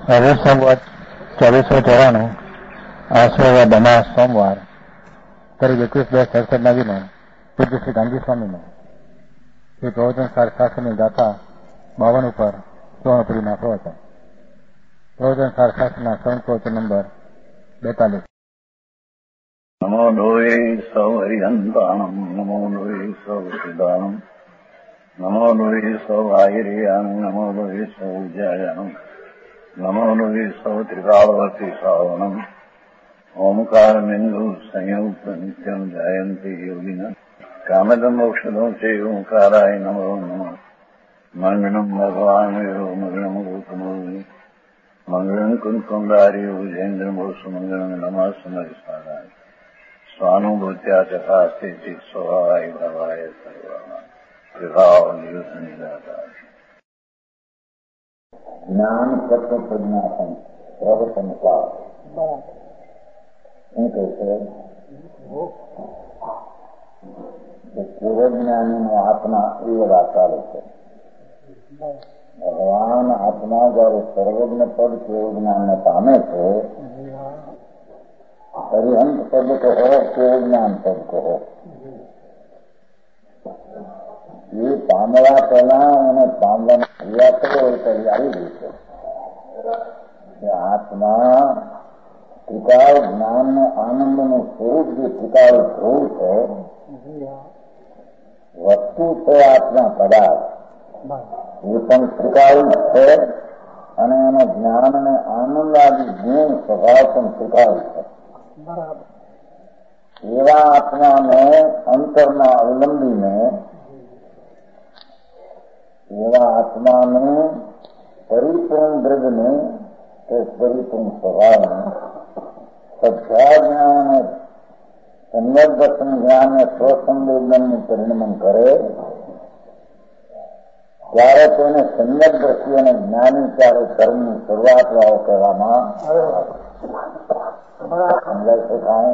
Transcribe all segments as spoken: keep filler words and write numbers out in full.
હવે સંવત ચોવીસો ચોરાણું આશ્રય બના સોમવાર તારીખ એકવીસ બે સડસઠ ના દિનો પૂજ્ય શ્રી ગાંધી સ્વામીનો શ્રી પ્રવચન સાર શાસ્ત્રની ગાથા બાવન ઉપર સુવર્ણપુરીના પ્રવચન. પ્રવચન સાર શાસ્ત્રના શ્રવણ પ્રવચન નંબર બેતાલીસ. નમો લોહે સૌ હરિહંતાણમ નમો લોહે સૌ સિદ્ધાણમ નમો લોહે સૌ આહિર્યાણમ નમો લોહે સૌ જયાણમ નમો લોહે સૌ ત્રિકાળવતી શ્રાવણમ ઓમકાર બિંદુ સંયુક્ત નિત્યમ જયંતિ યોગિના કામદમ મોક્ષદો છે ઓંકારાય નમો નમઃ. મંગળમ ભગવાન વિરો મંગળમ ગૌતમોની મંગળમ કુંકુંડારી ઉજેન્દ્ર મોક્ષ મંગળમ નમઃ સમરિસ્વાદાય સ્વાનુભૂત્યા ચકાસ્તે સ્વભાવાય ભવાય સર્વમાં વિભાવ નિયુદ્ધ નિરાધાર. જ્ઞાન તત્વ પ્રજ્ઞાપન પ્રવચન કાળ શું કહે છે? પૂર્વજ્ઞાનીનો આત્મા એ બધા ચાલે છે. ભગવાન આત્મા જયારે સર્વજ્ઞ પદ પૂર્વજ્ઞાનને પામે છે, હરિહંત પદ કહો પૂર્વજ્ઞાન પદ કહો, એ પામવા પહેલા એને પામવાની ક્રિયા કરો એ કરી આવી ગઈ છે. આત્મા ત્રિકાળ જ્ઞાન ને આનંદ નું સ્વરૂપ જે ત્રિકાળ ધ્રુવ છે, વસ્તુ છે આત્મા પદાર્થ, એ પણ ત્રિકાળ છે અને એનો જ્ઞાન અને આનંદ આદિ ગુણ સ્વભાવ પણ ત્રિકાળ છે. એવા આત્માને અંતરમાં અવલંબીને એવા આત્માનું પરિપૂર્ણ દ્રવ્યને કે પરિપૂર્ણ સ્વભાવને સદ્ધા જ્ઞાન અને સમ્યક દર્શન જ્ઞાન અને સ્વસંવેદનનું પરિણમન કરે ત્યારે તેને સમ્યક દ્રષ્ટિ અને જ્ઞાની ત્યારે કર્મની શરૂઆત વાળો કહેવામાં સમજાય છે. કાંઈ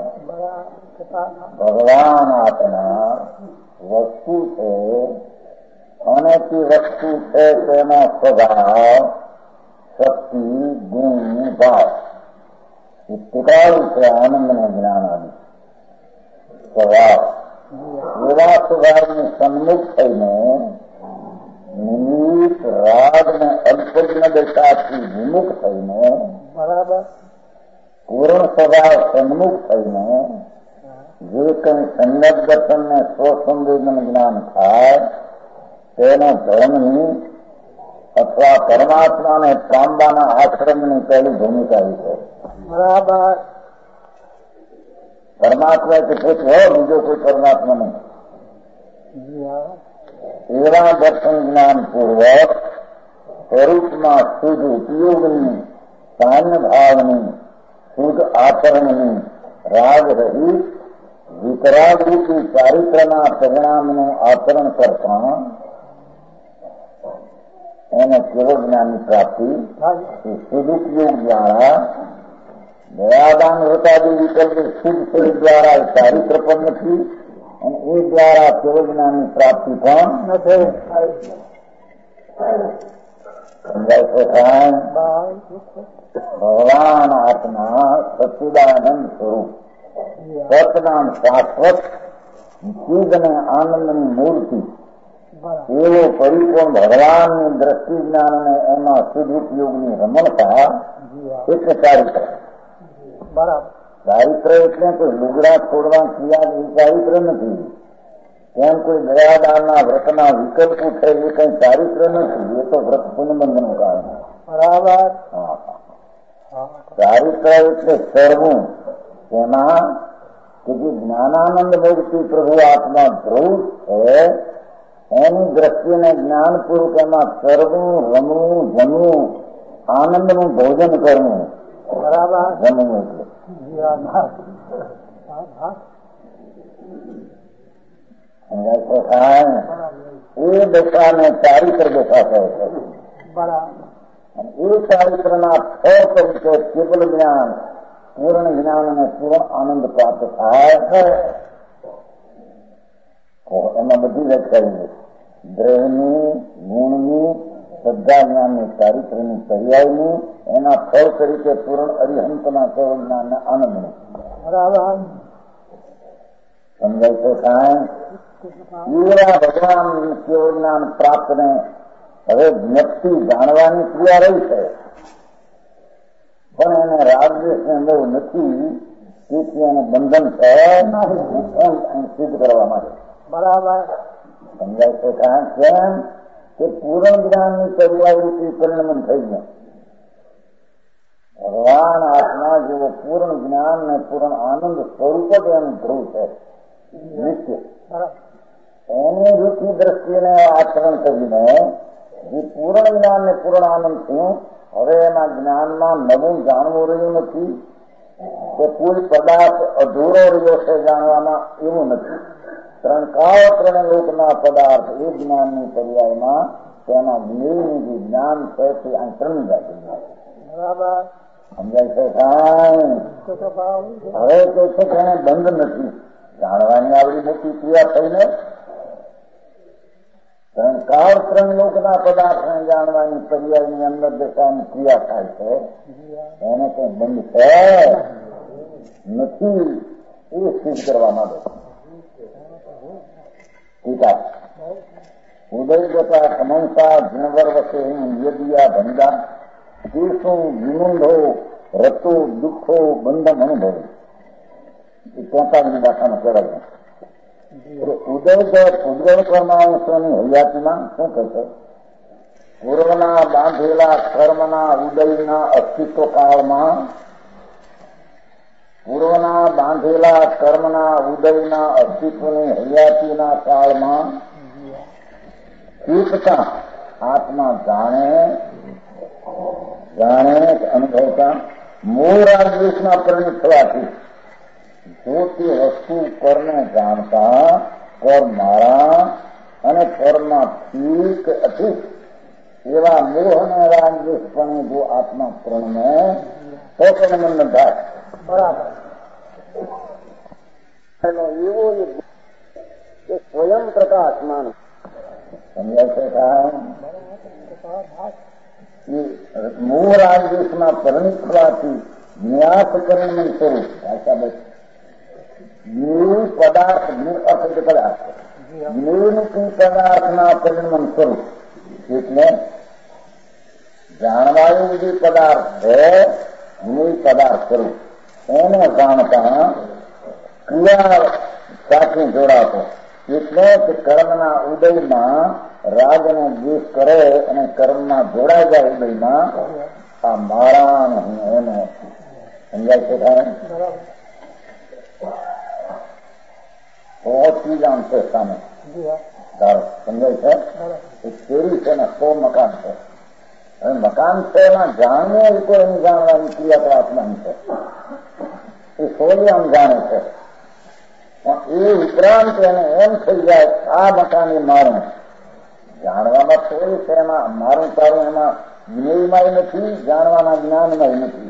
ભગવાન આત્મા વસ્તુ છે અને તે વસ્તુ છે તેનો સ્વભાવ, શક્તિ, ગુણ, ભાવ એ ત્રિકાળ છે. આનંદ ને જ્ઞાન આદિ સ્વભાવ એવા સ્વભાવની સન્મુખ થઈને નિમિત્ત રાગ ને અલ્પજ્ઞ દશાથી વિમુખ થઈને બરાબર પૂર્ણ સ્વભાવ સન્મુખ થઈને જે કઈ સમ્યક દર્શન ને સ્વસંવેદન જ્ઞાન થાય તેનો ધર્મની અથવા પરમાત્માને પામવાના આશ્રમની પહેલી ભૂમિકા એ છે. બરાબર પરમાત્મા કે પૂછો બીજો કોઈ પરમાત્મા નહીં. એવા દર્શન જ્ઞાન પૂર્વક સ્વરૂપમાં શુદ્ધ ઉપયોગની, સાન્ય ભાવની, શુદ્ધ આચરણની, રાગ રહિત વિતરાગરૂપી ચારિત્રના પરિણામનું આચરણ કરતા એને કેવળ જ્ઞાનની પ્રાપ્તિ સદુપયોગ દ્વારા દયાદાન વ્રતાદી વિકલ્પ શુદ્ધ શરીર દ્વારા ચારિત્ર પણ નથી અને એ દ્વારા કેવળ જ્ઞાનની પ્રાપ્તિ પણ નથી. ભગવાન આત્મા સચ્ચિદાનંદ સ્વરૂપ સતનામ શાશ્વત ચીજ અને આનંદની મૂર્તિ એવો પરિપૂર્ણ ભગવાનની દ્રષ્ટિ જ્ઞાન અને એમાં સદુપયોગની રમણતા એટલે ચારિત્ર. બરાબર ચારિત્ર એટલે કોઈ લુગડા છોડવા ક્રિયા એ ચારિત્ર નથી. તેમ કોઈ દયાદાનના વ્રતના વિકલ્પ છે એ કઈ ચારિત્ર નથી. એ તો વ્રત પુનબંધનું કારણ. બરાબર ચારિત્ર એટલે સર્વું તેમાં કે જે જ્ઞાનાનંદ મૂર્તિ પ્રભુ આત્મા ધ્રુવ છે એની દ્રષ્ટિને જ્ઞાનપૂર્વક એમાં કરવું, રમવું, જમવું, આનંદનું ભોજન કરવું. બરાબર જમવું એટલે એ દશાને ચારિત્ર દશા કહે છે. એ ચારિત્રના ફળ તરીકે કેવલ જ્ઞાન, પૂર્ણ જ્ઞાન અને પૂર્ણ આનંદ પ્રાપ્ત થાય છે. એમાં બધી વ્યાખ્યા દ્રવ્યની, ગુણની, શ્રદ્ધા જ્ઞાનની ચારિત્ર્યની પર્યાયની એના ફળ તરીકે પૂર્ણ અરિહંતના કેવળ જ્ઞાનને આનંદનું બરાબર સમજાય છે કાંઈ એવા ભગવાન કેવળ જ્ઞાન પ્રાપ્તને હવે જ્ઞપ્તિ જાણવાની ક્રિયા રહી છે, પણ એને રાગદ્વેષને બહુ નથી, તેથી એને બંધન છે એમ સિદ્ધ કરવા માટે. બરાબર સમજાય છે કારણ કેમ કે પૂર્ણ જ્ઞાનની પર્યાવૃત્તિ પરિણમન થઈ ગયું. ભગવાન આત્મા જેવો પૂર્ણ જ્ઞાન ને પૂર્ણ આનંદ સ્વરૂપ જ એનું ધ્રુવ છે નિત્ય. એની રૂચિ દ્રષ્ટિને આચરણ કરીને જે પૂર્ણ જ્ઞાન ને પૂર્ણ આનંદ થયું, હવે એના જ્ઞાનમાં નવું જાણવું રહ્યું નથી કે કોઈ પદાર્થ અધૂરો રહ્યો છે જાણવામાં, એવું નથી. ત્રણ કાળ ત્રણ લોકના પદાર્થ એ જ્ઞાનની પર્યાયમાં તેના વિનયનું જે જ્ઞાન છે તે આ ત્રણ જાતિ બરાબર સમજાય છે કાંઈ? હવે તો છે કે એને બંધ નથી જાણવાની આવડી મોટી ક્રિયા થઈને ત્રણ કાળ ત્રણ લોકના પદાર્થને જાણવાની પર્યાયની અંદર દશાની ક્રિયા થાય છે, એને કઈ બંધ છે નથી, એ સિદ્ધ કરવા માંગે. ટીકા ઉદય જતા સમંસા જીણવર વસે યદિયા ભંડા દેશું વિમુંઢો રતો દુઃખો બંધમ અનુભવ. તેતાલીસ દાખામાં કહેવાય. ઉદય ઉદય પરમાંશોની હયાતીમાં શું કહે છે? પૂર્વના બાંધેલા કર્મના ઉદયના અસ્તિત્વ કાળમાં પૂર્વના બાંધેલા કર્મના ઉદયના અસ્તિત્વની હયાતીના કાળમાં ચૂકતા આત્મા જાણે જાણે અનુભવતા મૂળ રાજદેશમાં પરિણિત થવાથી જો તે વસ્તુ પરને જાણતા પર મારા અને પરમાં ઠીક અઠીક એવા મોહ અને રાજદેશપણે જો આત્મા પ્રણમે તો પણ મન થાય. બરાબર એવો સ્વયં પ્રકાશમાન સમજાય છે કારણ મૂળ રાજદેશમાં પરિણિત થવાથી ન્યાસ કરીને સ્વરૂપ ભાષા જ્ઞેય પદાર્થ અર્થ પદાર્થ જ્ઞેયની પદાર્થના પરિણમન સ્વરૂપ એટલે જાણવાયું જે પદાર્થ છે જ્ઞેય પદાર્થ સ્વરૂપ એને જાણતા ક્રિયા સાથે જોડાતો એટલે કે કર્મના ઉદયમાં રાગનો દ્વેષ કરે અને કર્મમાં જોડાઈ જાય ઉદયમાં આ મારા નહીં એને સમજાય છે થાય સો ચીજ આમ છે સામે ધારો સમજાય છે એ શેરી છે ને સો મકાન છે. હવે મકાન છે એમાં જાણવું એ કોઈ એની જાણવાની ક્રિયા તો આત્માની છે, એ સોલી આમ જાણે છે. પણ એ ઉપરાંત એને એમ થઈ જાય આ મકાન એ મારું જાણવામાં તો એ છે, એમાં મારું તારું એમાં જ્ઞેયમાં નથી, જાણવાના જ્ઞાનમાં નથી.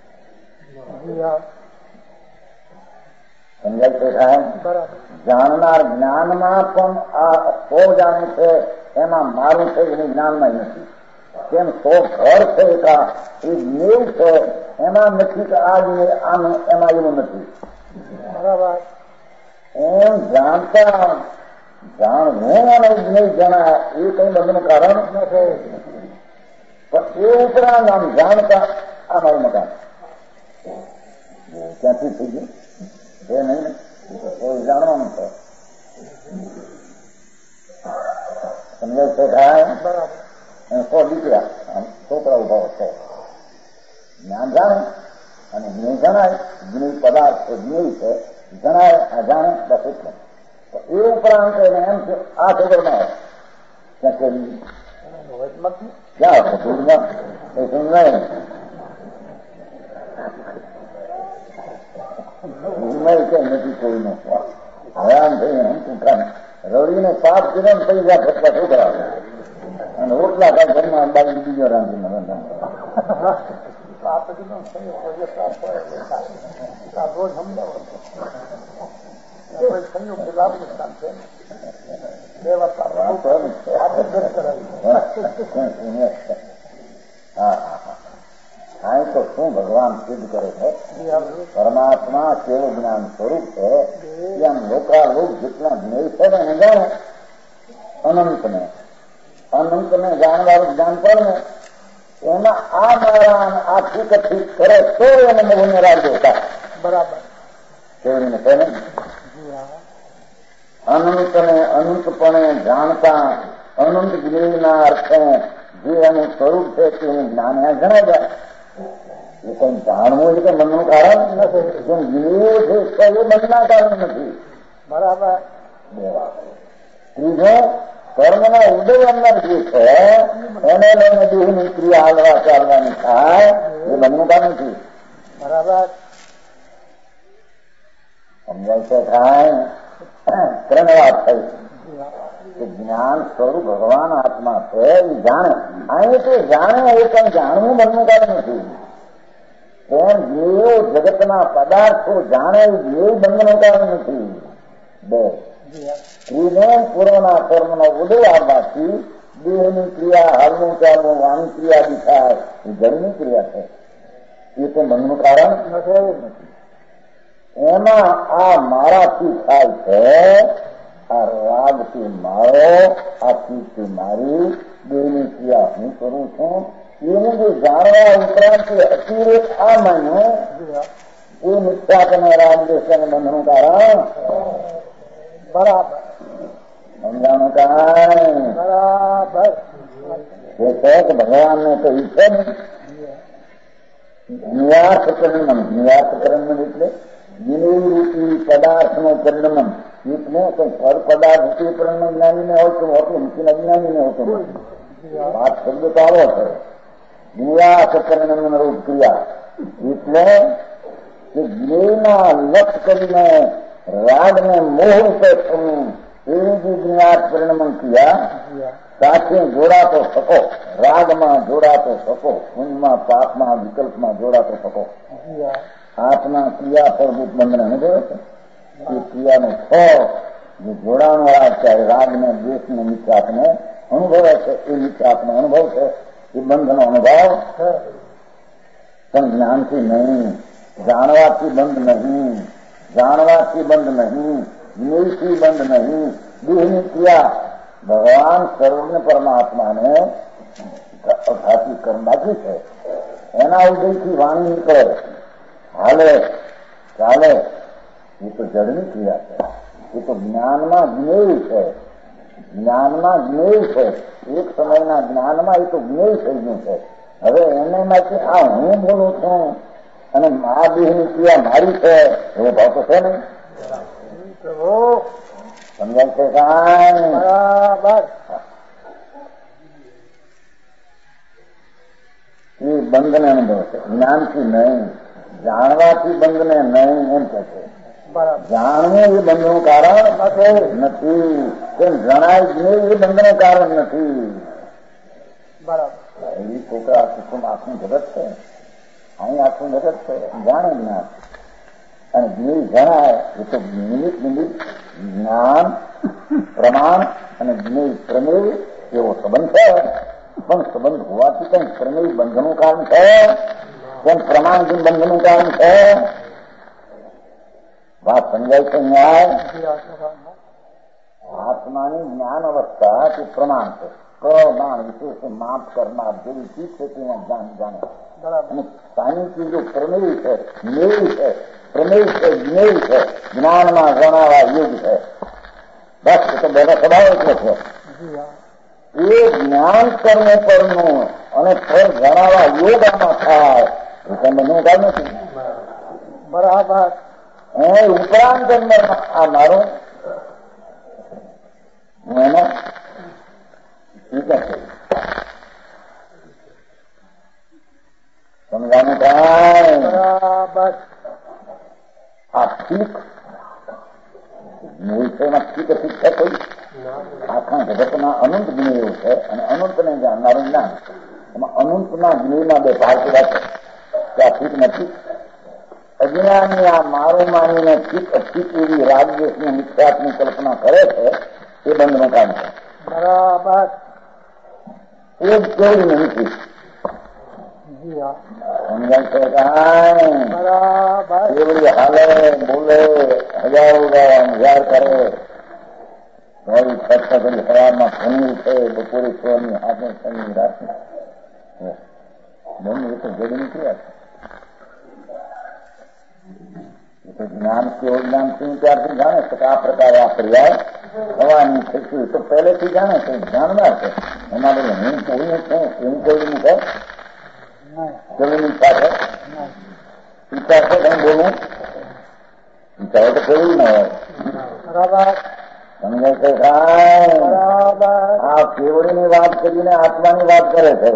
સમજાય છે સાહેબ? જાણનાર જ્ઞાનમાં પણ આ સો જાણે છે એમાં મારું છે એની જ્ઞાનમાં નથી. કેમ સો ઘર છે એકા એ જ્ઞેય છે એમાં નથી કે આ જ્ઞેય આનું એમાં એવું નથી. બરાબર એમ જાણતા જાણવું અને જ્ઞેય જણાય એ કઈ બધું કારણ નથી. પણ એ ઉપરાંત આમ જાણતા આ મારું મકાન ક્યાંથી થઈ ગયું એ નહીં કોઈ જાણવાનું છે. સમજાય છે થાય? સો દીકરા છોકરા ઉભા છે જ્ઞાન જાણે અને જ્ઞેય જણાય, જ્ઞેય પદાર્થ તો જ્ઞેય છે જણાય આ જાણે બસ એટલે. એ ઉપરાંત એને એમ છે આ ખબર ના ક્યાં કરી ક્યાં હશે દૂધમાં એ સમજાય નહીં કઈ નથી કોઈનો હરામ થઈને હમતું કામ રડીને સાફ કરીને થઈ જાય ફટકા છોકરા અને રોટલા કાંઈ ઘરમાં બાજુ બીજો રાંધીને રોજ સમજાવો સંયુક્ત લાભ નુકસાન છે. હા તો શું ભગવાન સિદ્ધ કરે છે પરમાત્મા કેવું જ્ઞાન સ્વરૂપ છે એમ લોકાલોક જેટલા જ્ઞેય છે ને એને જાણે અનંતને અનંતને જાણવાનું જ્ઞાન પણ ને એમાં આ મારા આ ઠીક ઠીક કરે તો એને મોહને રાખજો બરાબર કેવીને છે ને અનંતને અનંતપણે જાણતા અનંત જ્ઞેયના અર્થે જે એનું સ્વરૂપ છે તેનું જ્ઞાન આ જણાય જાય એ કઈ જાણવું છે કે મનનું કારણ નથી જેમ જ્ઞેય છે તો એ મનના કારણ નથી બરાબર ત્રીજો કર્મના ઉદય અંદર જે છે એને લઈને દેહની ક્રિયા હાલવા ચાલવાની થાય એ મનનું કારણ નથી બરાબર સમજાય છે થાય ત્રણ વાત થઈ કે જ્ઞાન સ્વરૂપ ભગવાન આત્મા છે એ જાણે અહીં તો જાણે એ કઈ જાણવું મનનું કારણ નથી તેમ જેવો જગતના પદાર્થો જાણે એ જેવું બંધનું કારણ નથી બે ત્રીજો પૂર્વના કર્મનો ઉદય આવવાથી દેહની ક્રિયા હાલનું ચાલવું વાણી ક્રિયા બી થાય એ જળની ક્રિયા છે એ તો મનનું કારણ નથી એમાં આ મારાથી થાય છે આ રાગથી મારો આ ચીજથી મારી દેહની ક્રિયા હું કરું છું એનું જે જાણવા ઉપરાંત અતિરેક આ માન્યો એ મિથ્યાત્મ રાગદેશ અને બંધનું કારણ બરાબર સમજાણું કારણ બરાબર એ છે કે ભગવાનને તો ઈ છે ને નિયાસ પરિણમ નિયાસ પરિણમ એટલે વિનયરૂપી પદાર્થનો પરિણમન એટલે કઈ પર પદાર્થ રૂપી પરિણમ જ્ઞાનીને હોય તો હોતું નથી અજ્ઞાનીને હોતું વાત શબ્દ તો આવો છે નિયાસ પરિણમ રૂપ ક્રિયા એટલે કે જ્ઞેયના લક્ષ કરીને રાગને મોહ રૂપે થવું એવી જે જ્ઞાત પરિણમન ક્રિયા સાથે જોડાતો શકો રાગમાં જોડાતો શકો પુણ્યમાં પાપમાં વિકલ્પમાં જોડાતો શકો આત્મા ક્રિયા ફળભૂત બંધન અનુભવે છે એ ક્રિયાનો ફળ જે જોડાણો રાગ છે રાગને દ્વેષને મિત્રાપને અનુભવે છે એ મિત્રાપનો અનુભવ છે એ બંધનો અનુભવ પણ જ્ઞાનથી નહીં જાણવાથી બંધ નહીં જાણવાથી બંધ નહીં જ્ઞેયથી બંધ નહીં દેહની ક્રિયા ભગવાન સર્વને પરમાત્માને અઘાતી કર્મ બાકી છે એના ઉદયથી વાણી નીકળે હાલે ચાલે એ તો જળની ક્રિયા છે એ તો જ્ઞાનમાં જ્ઞેય છે જ્ઞાનમાં જ્ઞેય છે એક સમયના જ્ઞાનમાં એ તો જ્ઞેય થઈ ગયું છે હવે એને માંથી આ હું બોલું છું અને મા દેહની ક્રિયા મારી છે એવો ભાવ તો છે નહીં સમજાય છે કાંઈ બરાબર એ બંધને અનુભવ છે જ્ઞાનથી નહીં જાણવાથી બંધને નહીં એમ કે છે જાણવું એ બંધનું કારણ નથી કેમ જણાય જ નહીં એ બંધનું કારણ નથી બરાબર એ છોકરા કુટુંબ આખું જગત છે અહીં આખું જગત છે જાણે જ્ઞાન અને જ્ઞેય જણાય એ તો નિમિત્ત નિમિત્ત જ્ઞાન પ્રમાણ અને જ્ઞેય પ્રમેય એવો સંબંધ છે પણ સંબંધ હોવાથી કઈ પ્રમેય બંધનું કારણ છે કેમ પ્રમાણથી બંધનું કારણ છે વાત સમજાય છે ન્યાય આત્માની જ્ઞાન અવસ્થા તે પ્રમાણ છે પ્રમાણ વિશેષ માપ કરનાર જેવી ચીજ છે તેને જ્ઞાન જાણે અને સાની ચીજો પ્રમેય છે જ્ઞેય છે પ્રમેય છે જ્ઞેય છે જ્ઞાનમાં જણાવા યોગ છે બસ એ તો બધા સ્વભાવ એટલો છે એ જ્ઞાન કર્મ પરનું અને ફળ જણાવા યોગ આમાં થાય એ કઈ બંધનું કારણ નથી બરાબર એ ઉપરાંત અંદર આ મારું એને સમજાનું કાંઈ બરાબર આ ઠીક વિષયમાં ઠીક ઠીક છે કોઈ આખા જગતના અનંત જ્ઞેય એવું છે અને અનંતને જાણનારું જ્ઞાન એમાં અનંતના જ્ઞેયમાં બે ભાગ પડ્યા છે કે આ ઠીક નથી અજ્ઞાની આ મારું માનીને ઠીક અઠીક એવી રાગદેશની મિથ્યાત્મની કલ્પના કરે છે એ બંધનું કામ છે. બરાબર. એ જ કેવડી નથી. જી હા. સમજાય છે કાંઈ? બરાબર. કેવડી હાલે બોલે હજારો હજાર કરે ભાઈ ફક્ત કરી સવારમાં ભણવું છે, બપોરે સોની હાથે શનિ રાત્રે બંધ એ તો જડી નીકળ્યા છે. એ તો જ્ઞાન કેવું જ્ઞાન થયું ત્યારથી જાણે છે કે આ પ્રકારે આ ક્રિયા થવાની થતી તો પહેલેથી જાણે છે, જાણનાર છે. એમાં બધું હું કોઈ છું એવું કોઈ મૂકે જમીન પાસે ઈચ્છા છે કઈ બોલું ઈચ્છા હોય તો કેવું ના હોય. બરાબર. સમજાય છે કાંઈ? બરાબર. આ કેવડીની વાત કરીને આત્માની વાત કરે છે.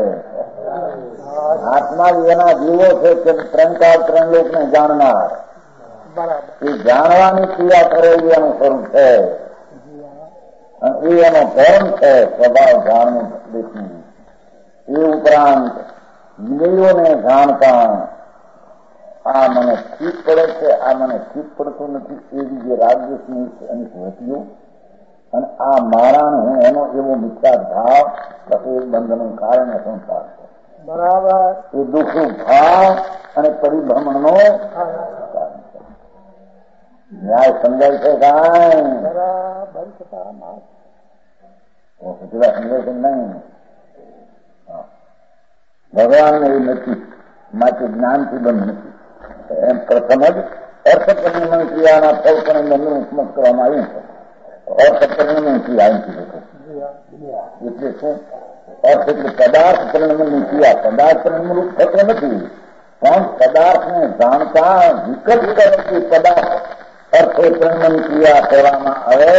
આત્મા એના જીવો છે કે ત્રણ ચાર ત્રણ લોકને જાણનાર. બરાબર. એ જાણવાની ક્રિયા કરે એ એનું સ્વરૂપ છે અને એ એનો ધર્મ છે, સ્વભાવ જાણવું દેખવું. એ ઉપરાંત ઇન્દ્રિયોને જાણતા આ મને ઠીક પડે છે, આ મને ઠીક પડતું નથી એવી જે રાજ્યની એની વૃત્તિઓ અને આ મારાને હું એનો એવો મિથ્યા ભાવ એ બંધનું કારણ સંસાર છે. બરાબર. એ દુઃખનું ભાવ અને પરિભ્રમણનો કારણ છે. ન્યાય સમજાય છે કાંઈ? બરાબર. સમજાય છે નહીં? ભગવાનને એ નથી માટે જ્ઞાનથી બંધ નથી. એમ પ્રથમ જ અર્થ પરિણમન ક્રિયાના ફળ પણ બંધનું ઉપમત કરવામાં આવ્યું છે. અર્થ પરિણમન ક્રિયા અહીંથી દેખો એટલે શું અર્થ એટલે પદાર્થ પરિણમનની ક્રિયા. પદાર્થ પરિણમન રૂપ થતો નથી પણ પદાર્થને જાણતા વિકલ્પ કરતી પદાર્થ અર્થ પરિણમન ક્રિયા કરવામાં આવે.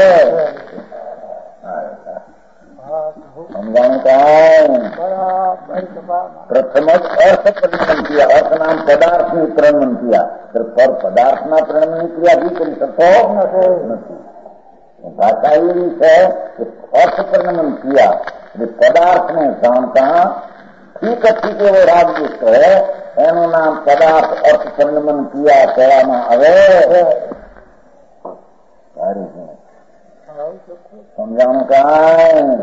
સમજાણું કાંઈ? પ્રથમ જ અર્થ પરિણમન ક્રિયા. અર્થ નામ પદાર્થની પરિણમન ક્રિયા. પર પદાર્થના પરિણમનની ક્રિયા બી કરી શકતો નથી. ભાષા એવી છે કે અર્થ પરિણમન ક્રિયા એટલે પદાર્થને જાણતા ઠીક ઠીક એવો રાજ્ય છે એનું નામ પદાર્થ અર્થ પરિણમન ક્રિયા કહેવામાં આવે. સારી છે. સમજાણું કાંઈ?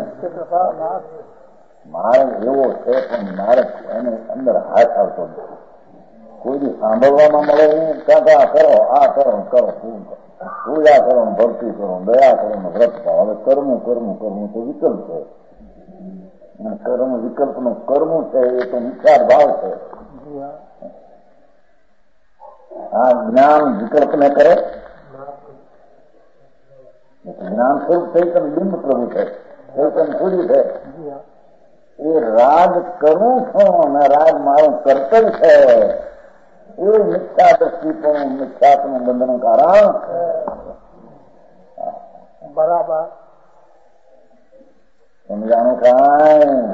માર્ગ એવો છે પણ માર્ગ એને અંદર હાથ આવતો નથી. કોઈ સાંભળવામાં મળે નહીં. કાકા કરો, આ કરો કરો પૂજા કરો, ભક્તિ કરો, દયા કરો, વ્રત કરો. હવે કરવું કરવું કરવું તો વિકલ્પ છે. કર્મ વિકલ્પ નું કરવું છે એ તો વિચાર ભાવ છે. આ જ્ઞાન વિકલ્પ ને કરે. જ્ઞાન સ્વરૂપ ચૈતન બિંબ પ્રભુ છે, ચૈતન પૂરી છે. એ રાગ કરું છું અને રાગ મારું કર્તવ્ય છે એ મિથ્યા દ્રષ્ટિપણું મિથ્યાત્મનું બંધનું કારણ. બરાબર. સમજાણું કાંઈ?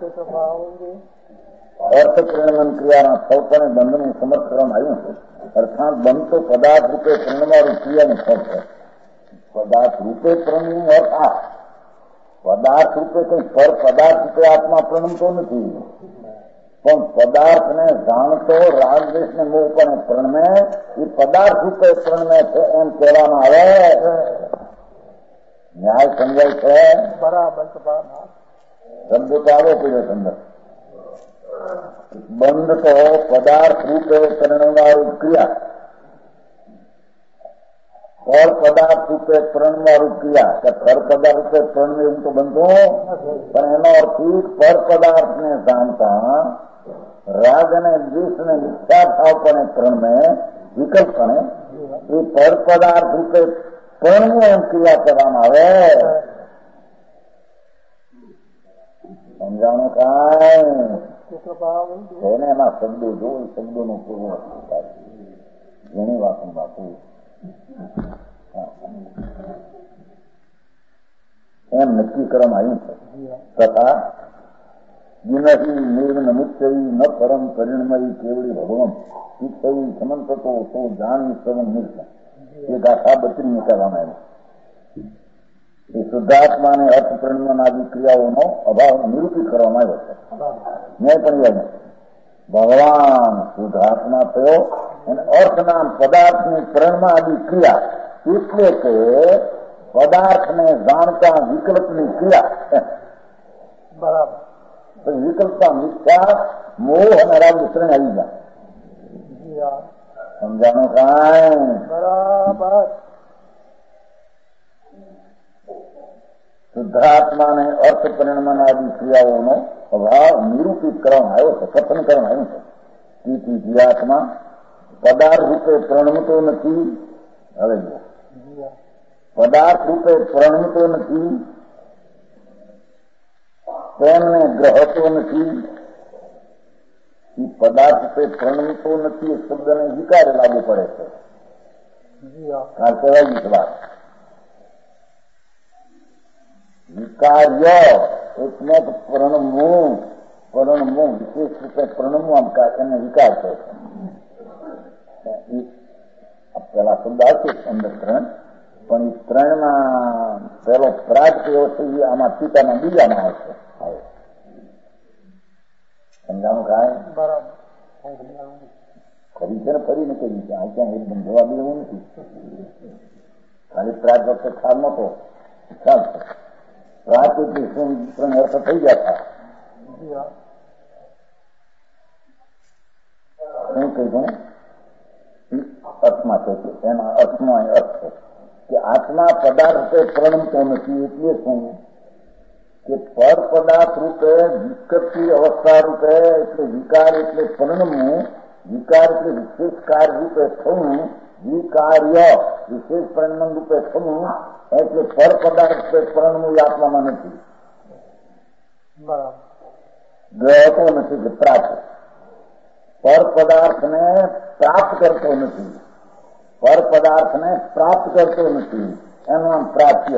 અર્થ પરિણમન ક્રિયાના સૌપણે બંધનું સમર્થ કરવામાં આવ્યું છે. અર્થાત બંધ તો પદાર્થ રૂપે પરિણમવાળું ક્રિયાનું ફળ છે. પદાર્થ રૂપે પરિણમનો અર્થ આ પદાર્થ રૂપે કઈ ફળ પદાર્થ રૂપે આત્મા પરિણમતો નથી પણ પદાર્થને જાણતો રાગદ્વેષને મોહ પણ પ્રણમે એ પદાર્થ રૂપે પ્રણમે છે એમ કહેવામાં આવે. ન્યાય સમજાય છે? બરાબર. શબ્દો તો આવો પડ્યો અંદર. બંધ તો પદાર્થ રૂપે પરિણમવાળું ક્રિયા, ફળ પદાર્થ રૂપે પ્रणवारूप ક્રિયા કે ફળ પદાર્થ રૂપે પ્રણ એવું તો બનતો પણ એનો અર્થ ફળ પદાર્થ ને જાણતા રાગ અને દ્વેષ ને મિથ્યા ભાવ પણ પ્રણ વિકલ્પ પણ એ ફળ પદાર્થ રૂપે પ્રણ એમ ક્રિયા કરવામાં આવે. સમજાણું કાંઈ? એને એના શબ્દો જો શબ્દો નું પૂર્વ ઘણી વાતો બાપુ એમ નક્કી કરવામાં આવ્યું છે. તથા જીનહી નિર્મન મુક્તઈ ન પરમ પરિણમય કેવડી ભગવમ ચિત્તઈ સમંતતો તો જાણી સવન નિર્ષ એ ગાથા બત્રીને કહેવામાં આવી. એ શુદ્ધાત્માને અર્થ પરિણમન આદિ ક્રિયાઓનો અભાવ નિરૂપિત કરવામાં આવ્યો છે. મેં પણ યાદ ભગવાન શુદ્ધાત્મા થયો અને અર્થ નામ પદાર્થની પ્રેરણા આદિ ક્રિયા એટલે કે પદાર્થને જાણતા વિકલ્પની ક્રિયા બરાબર. વિકલ્પતા મિથ્યા મોહ અને રાગ ત્રણ આવી જાય. જી હા. સમજાણું કાંઈ? બરાબર. શુદ્ધાત્માને અર્થ પરિણમન આદિ ક્રિયાઓનો અભાવ નિરૂપિત કરવામાં આવ્યો છે, કથન કરવામાં આવ્યું છે. તેથી જીવાત્મા પદાર્થ રૂપે પ્રણમતો નથી. હવે પદાર્થ રૂપે પ્રણમતો નથી, તેમને ગ્રહતો નથી. એ પદાર્થ રૂપે પ્રણમતો નથી એ શબ્દને વિકારે લાગુ પડે છે. કારણ કહેવાય ગઈ વાત વિકાર્ય એટલે પ્રણમવું. પ્રણમવું વિશેષ રૂપે પ્રણમવું આમ એને વિકાર કહે છે. પેલા શબ્દ હશે અંદર ત્રણ, પણ એ ત્રણમાં પેલો પ્રાગ કેવો છે એ આમાં ટીકાના બીજામાં આવશે. સમજાણું કાંઈ? બરાબર. ખરી છે ને ફરી ને કરી છે. આ ક્યાં એકદમ જવાબ લેવું નથી. ખાલી પ્રાગ વખતે ખ્યાલ નતો, ખ્યાલ છે. પ્રાગ એટલી શું ત્રણ અર્થ થઈ ગયા હતા. શું કહી દઉં અર્થમાં છે કે એના અર્થમાં અર્થ છે કે આત્મા પદાર્થ રૂપે પ્રણમતો નથી. એટલે શું કે પર પદાર્થ રૂપે વિકૃતિ અવસ્થા રૂપે એટલે વિકાર એટલે પરિણમવું. વિકાર એટલે વિશેષ કાર્ય રૂપે થવું. વિકાર્ય વિશેષ પરિણામ રૂપે થવું એટલે પર પદાર્થ રૂપે પરિણમવું આત્મામાં નથી. બરાબર. ગ્રહતો નથી કે પ્રાપ્ત પર પદાર્થને પ્રાપ્ત કરતો નથી. પર પદાર્થને પ્રાપ્ત કરતો નથી એનું નામ પ્રાપ્ય.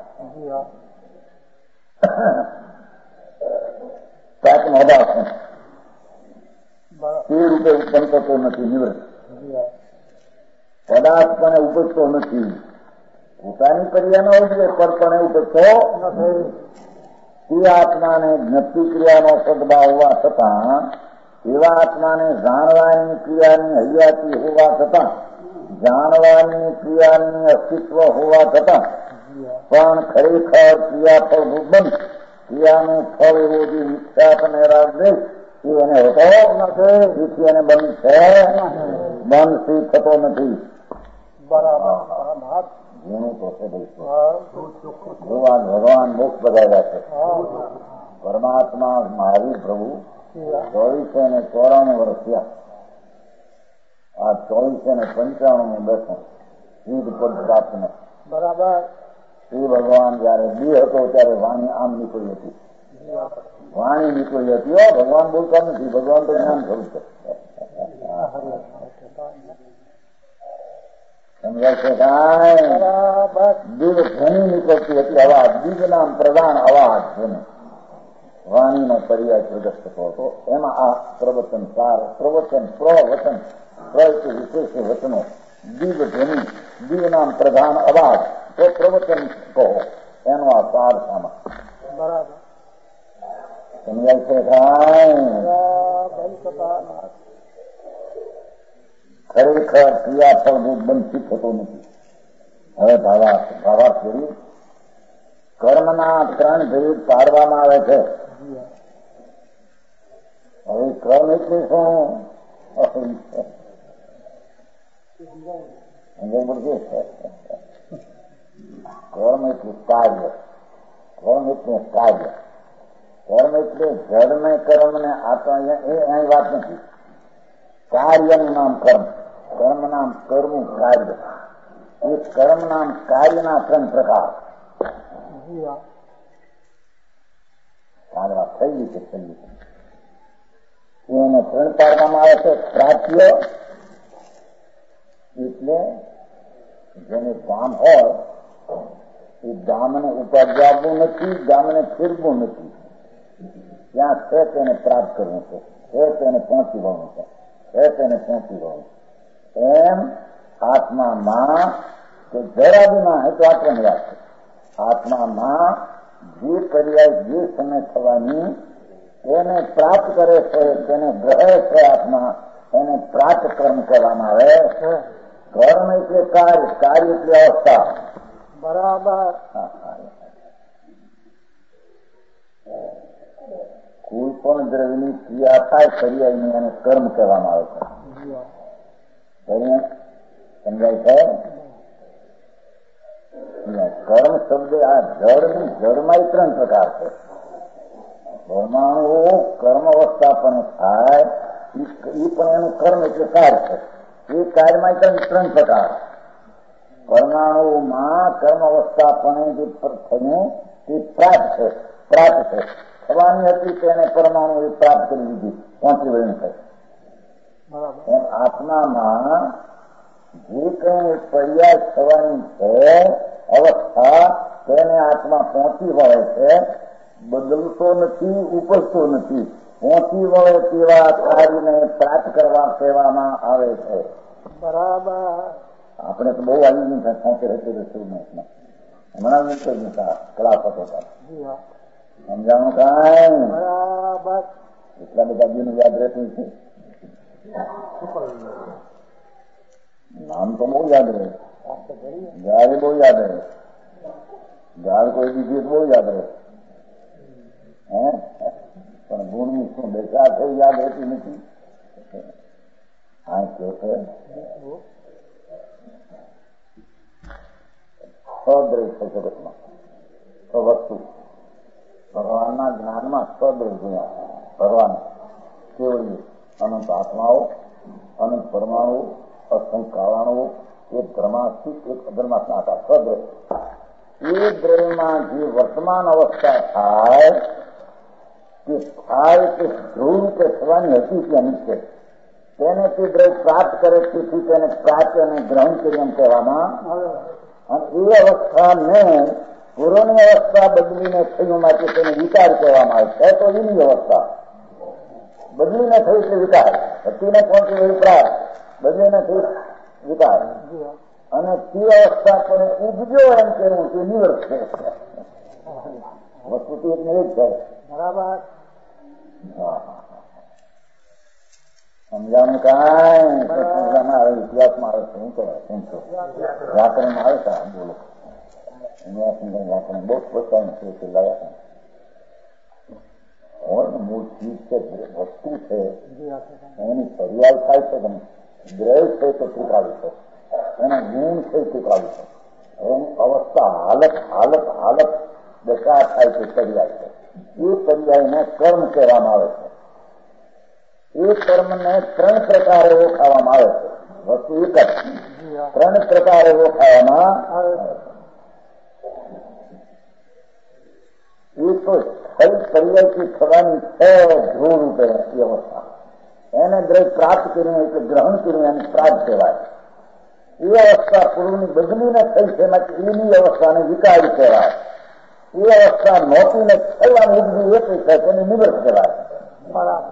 પ્રાપ્ત નો અભાવ છે. તે રૂપે ઉત્પન્ન કરતો નથી. નિવૃત્ત પદાર્થ પણ ઉપજતો નથી. પોતાની ક્રિયાનો હોય પરપણે ઉપજતો નથી. તે આત્માને જ્ઞપ્તિ ક્રિયાનો સદભાવ હોવા છતાં, એવા આત્માને જાણવાની ક્રિયાની હૈયાતી હોવા છતાં, જાણવાની ક્રિયાની અસ્તિત્વ હોવા છતાં પણ ખરેખર ક્રિયાફળ બંધ ક્રિયાનું ફળ એવો જે વિખ્યાત અને રાગદ્વેષ એ એને હોતો નથી. તેથી એને બંધ છે, બંધ સી થતો નથી. બરાબર. જેનું તો છે ભગવાન ભગવાન મોક્ષ બધાવ્યા છે. પરમાત્મા મહાવીર પ્રભુ ચોવીસો ને ચોરાણું વર્ષ થયા. આ ચોવીસો ને પંચાણું ને બેઠો સિદ્ધ પદ પ્રાપ્ત ને. બરાબર. શ્રી ભગવાન જયારે બે હતો ત્યારે વાણી આમ નીકળી હતી. વાણી નીકળી હતી. હો ભગવાન બોલતા નથી. ભગવાન તો જ્ઞાન થયું છે. સમજાય છે કાંઈ? દીવ ઘણી નીકળતી હતી અવાજ. દીવ નામ પ્રધાન અવાજ છે. વાણીનો પર્યાય પ્રગટ થતો હતો. એમાં આ પ્રવચન સાર પ્રવચન પ્રવચન પ્રવચન વિશેષ વચનો દીવ ધ્વનિ દીવ નામ પ્રધાન અવાજ તો પ્રવચન કહો એનો આ સાર સામા. બરાબર. સમજાય છે કાંઈ? ખરેખર ક્રિયાફળ બંધ થતો નથી. હવે ભાવાર્થ ભાવાર્થ જોયું. કર્મના ત્રણ ભેદ પાડવામાં આવે છે. હવે કર્મ એટલે શું? કર્મ એટલે કાર્ય. કર્મ એટલે કાર્ય. કર્મ એટલે જળને કર્મ ને આત્મા એ અહીં વાત નથી. કાર્યનું નામ કર્મ. કર્મ નામ કરવું કાર્ય. એ કર્મ નામ કાર્યના ત્રણ પ્રકાર. કાળવા થઈ છે થઈ એને ત્રણ પાડવામાં આવે છે. પ્રાપ્ય એટલે જેને ગામ હોય એ ગામને ઉપજાવવું નથી, ગામને ફેરવું નથી. ત્યાં છે તેને પ્રાપ્ત કરવું છે, છે તેને પહોંચી વળવું છે, છે તેને પહોંચી વળવું. એમ આત્મામાં કે જરા બી ના હે તો આત્માની વાત છે. આત્મામાં જે પર્યાય જે સમય થવાની એને પ્રાપ્ત કરે છે, તેને ગ્રહે છે આત્મા, એને પ્રાપ્ત કર્મ કહેવામાં આવે છે. કર્મ એટલે કાર્ય, કાર્ય એટલે અવસ્થા. બરાબર. કોઈ પણ દ્રવ્યની ક્રિયા થાય પર્યાયની એને કર્મ કહેવામાં આવે છે. સમજાય છે? કર્મ શબ્દ આ જળની જળમાં ત્રણ પ્રકાર છે. પરમાણુ કર્મ અવસ્થા પણ થાય એ પણ એનું કર્મ એટલે કાર્ય છે. એ કાર્યમાં ત્રણ પ્રકાર. પરમાણુમાં કર્મ અવસ્થા પણ જે થયું તે પ્રાપ્ત છે. પ્રાપ્ત છે થવાની હતી તેને પરમાણુ એ પ્રાપ્ત કરી દીધી, પહોંચી વળીને થાય. એમ આત્મામાં જે કઈ પર્યાય થવાની છે અવસ્થા તેને આત્મા પહોંચી વળે છે. બદલતો નથી, ઉપજતો નથી. પહોંચી વળે તેવા કાર્યને પ્રાપ્ત કરવા કહેવામાં આવે છે. બરાબર. આપણે તો બહુ આવી નહીં થાય પહોંચે રહેતી રસોઈમાં હમણાં નથી ક્લાસ હતો સમજાણું કાંઈ બરાબર. એટલા બધા બીનું યાદ રહેતું છે. નામ તો બહુ યાદ રહે, ગાય બહુ યાદ રહે, ગાળ કોઈ બીજી બહુ યાદ રહે. હે પણ ગુણની શું દશા છે યાદ રહેતી નથી. હા કે છે સદ્રવ છે જગતમાં વસ્તુ ભગવાનના જ્ઞાનમાં સદ્રવ જોયા. ભગવાન કેવળી અનંત આત્માઓ, અનંત પરમાણુ, અસંખ્ય કારણો, એક ધર્માસ્થી એક અધર્માસના હતા. સદ્રવ એ દ્રવ્યમાં જે વર્તમાન અવસ્થા થાય તે થાય તે ધ્રુવ રૂપે થવાની હતી કે અનિત્ય તેને તે દ્રવ્ય પ્રાપ્ત કરે તેથી તેને પ્રાપ્ત અને ગ્રહણ કરી એમ કહેવામાં આવે. અને એ અવસ્થાને પૂર્વની અવસ્થા બદલીને થયું માટે તેને વિકાર કહેવામાં આવે છે. તો એની અવસ્થા બદલીને થઈ એટલે વિકાર, હતીને પહોંચી એવી પ્રાપ્ત, બદલીને થઈ વિકાર. અને તે અવસ્થા પણ ઉપજો એમ કહેવું તે નિવૃત્ત છે. વસ્તુ તો એક નિવૃત્ત છે. બરાબર. સમજાવવાનું કાંઈ સંસ્કૃતમાં આવે, ઇતિહાસમાં આવે છે. શું કહેવાય શું છો વ્યાકરણમાં આવે છે. બોલો વ્યાકરણ બહુ પોતાનું છે તે લાયા હોય ને મૂળ ચીજ છે, વસ્તુ છે એની ફરિયાદ થાય છે. તમે દ્રવ્ય છે તો ત્રિકાળી છે, એના ગુણ છે ત્રિકાળી છે, એની અવસ્થા હાલત હાલત હાલત દશા થાય છે પર્યાય છે. એ પર્યાયને કર્મ કહેવામાં આવે છે. એ કર્મને ત્રણ પ્રકારે ઓળખાવામાં આવે છે. વસ્તુ એક જ ત્રણ પ્રકારે ઓળખાવામાં આવે છે. એ તો થઈ પર્યાયથી થવાની છે ધ્રુવ રૂપે એ અવસ્થા. એને દ્રવ્ય પ્રાપ્ત કરીને એટલે ગ્રહણ કરીને એને પ્રાપ્ત કહેવાય. એ અવસ્થા પૂર્વની બદલીને થઈ છે માટે એની અવસ્થાને વિકારી કહેવાય. એ અવસ્થા નહોતીને થવાની ઉપજી એટલી છે તેને નિવૃત્ત કહેવાય. બરાબર.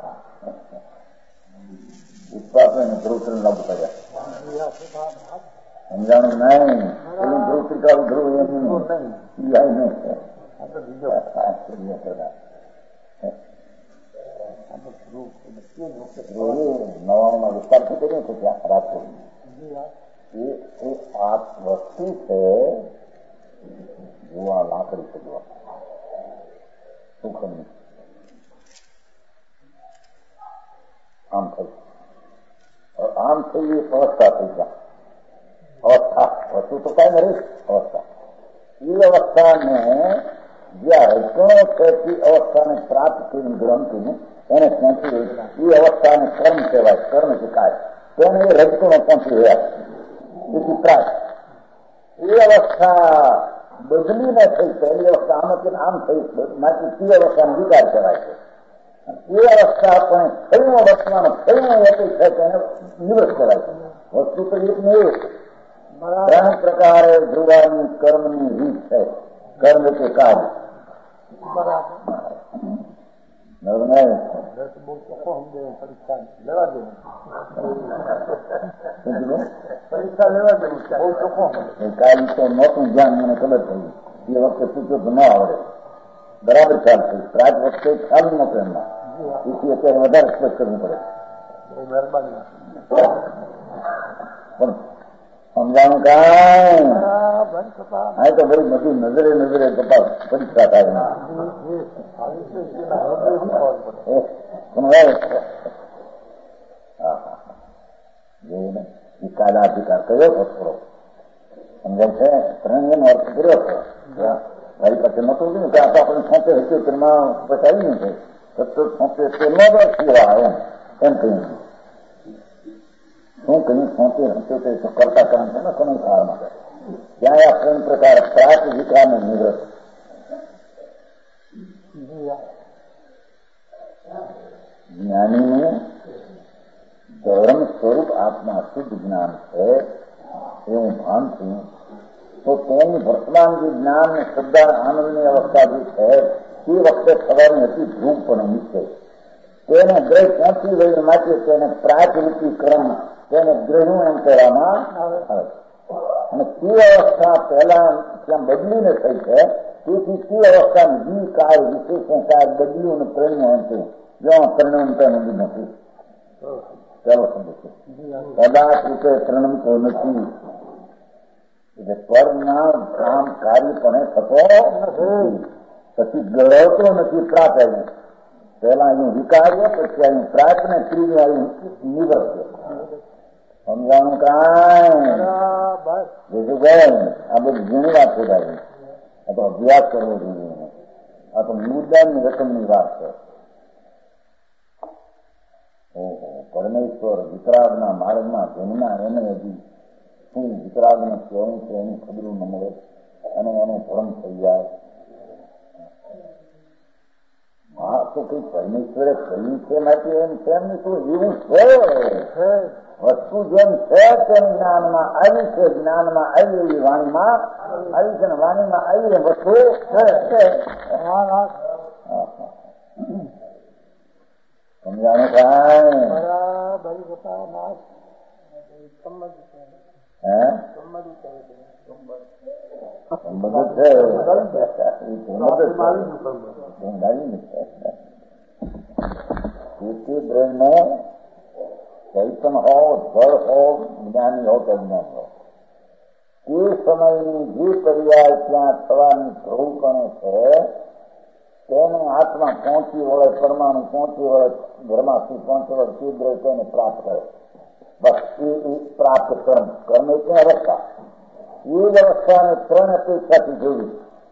ઉત્પાદન ધ્રુવ લાગુ કર્યા સમજાણું નહીં. એનું ધ્રુવ ત્રિકાળું ધ્રુવ એનું નહીં નવાણુંમાં વિસ્તારથી કરીએ છીએ ત્યાં રાજકોટ. એ આ વસ્તુ છે જુવા લાકડી છે જુવા સુખની આમ થઈ આમ થઈ એ અવસ્થા થઈ ગયા. અવસ્થા વસ્તુ તો કઈ નથી અવસ્થા. એ અવસ્થાને જ્યાં રચણો છે તે અવસ્થાને પ્રાપ્ત કરીને ગ્રહણ કરીને એને પહોંચી એ અવસ્થાને કર્મ કહેવાય. કર્મ શીખાય તેને એ રચણો પહોંચી રહ્યા એથી પ્રાપ્ત. એ અવસ્થા બદલીને થઈ પહેલી અવસ્થા આમ હતી આમ થઈ માટે તે અવસ્થાનો વિકાર કહેવાય છે. એ અવસ્થા પણ થયું વર્તમાન થયું એટલી છે તેને નિવૃત્ત કહેવાય છે. વસ્તુ તો એક ને એક ત્રણ પ્રકારે ધ્રુવાની કર્મની રીત છે. કર્મ કે કાર્ય બરાબર. પરીક્ષા લેવા દેવું બહુ ચોખ્ખો કાંઈ તો નહોતું જ્ઞાન મને ખબર થઈ એ વખતે પૂછ્યો તો ન આવડે બરાબર ખ્યાલ થઈ. પ્રાજ વખતે ખ્યાલ નહોતો એમના એથી અત્યારે વધારે સ્પષ્ટ કરવું પડે. બહુ મહેરબાની પણ સમજાણું કાંઈ બરાબર કૃપા હા તો ભાઈ બધું નજરે નજરે કપાસ પરીક્ષા થાય જોઈને વિકારાધિકાર કયો ખરો સમજાય છે ત્રણેયનો અર્થ કર્યો છે ભાઈ પાસે નતું ને કે આ તો આપણે સોંપે હકીકતમાં બતાવી નહીં છે સતત સોંપે તે ન દર્શવા એમ એમ કહ્યું શું કહ્યું સોંપે હકીકત તો કરતા કામ છે ને સમય કાળમાં ત્યાં આ ત્રણ પ્રકાર પ્રાત વિકાર ને નિવૃત્ત જ્ઞાનીનું ધર્મ સ્વરૂપ આત્મા શુદ્ધ જ્ઞાન છે એવું ભાન થયું તો તેની વર્તમાન જે જ્ઞાન ને શ્રદ્ધા આનંદની અવસ્થા જે છે તે વખતે થવાની હતી ધ્રુવ પણ નિશ્ચય તેને ગ્રહ પહોંચી ગઈ માટે તેને પ્રાચરૂપી ક્રમ તેને ગ્રહ્યું એમ કહેવામાં આવે અને તે અવસ્થા પહેલા ત્યાં બદલીને થઈ છે તેથી તે અવસ્થાનું જી કાળ વિશેષણ કાળ બદલ્યું અને પરિણ્યું હતું જ્યાં પરિણમતા નદી નથી ચાલો સમજો કદાચ રીતે પરિણમતો નથી એટલે પરના કામ કાર્યપણે થતો નથી પછી ગળવતો નથી પ્રાપ્ત આવ્યું પહેલા અહીં વિકાર્ય પછી અહીં પ્રાપ્ત ને ત્રીજું અહીં નિવૃત્ત સમજાણું કાંઈ બીજું કઈ આ બધી ઘણી વાત શોધાવી આ તો અભ્યાસ કરવો જોઈએ આ તો મુદ્દાની રકમની વાત છે ઓહો પરમેશ્વર વિતરાગના માર્ગમાં જન્મના એને હજી શું વિતરાગને કેવું છે એની ખબર ન મળે અને એનો ભ્રમ થઈ જાય હા તો કઈ પરમેશ્વરે કહ્યું છે માટે એમ તેમની તો એવું છે વસ્તુ જેમ છે તેમ જ્ઞાનમાં આવી છે જ્ઞાનમાં આવી એવી વાણીમાં આવી છે ને વાણીમાં આવી એ વસ્તુ છે સમજાણું કાંઈ હે બ્રહ્મ ચૈતન હો જળ હો જ્ઞાની હો કે જ્ઞાન હો તે સમયની જે પર્યાય ત્યાં થવાની ધ્રુવપણે છે તેને આત્મા પહોંચી વળે પરમાણુ પહોંચી વળે ઘરમાંથી પહોંચી વળે તે દ્રવ્ય તેને પ્રાપ્ત કરે બસ એ પ્રાપ્ત કર્મ કર્મ એટલે અવસ્થા એ જ અવસ્થાને ત્રણ અપેક્ષાથી જોયું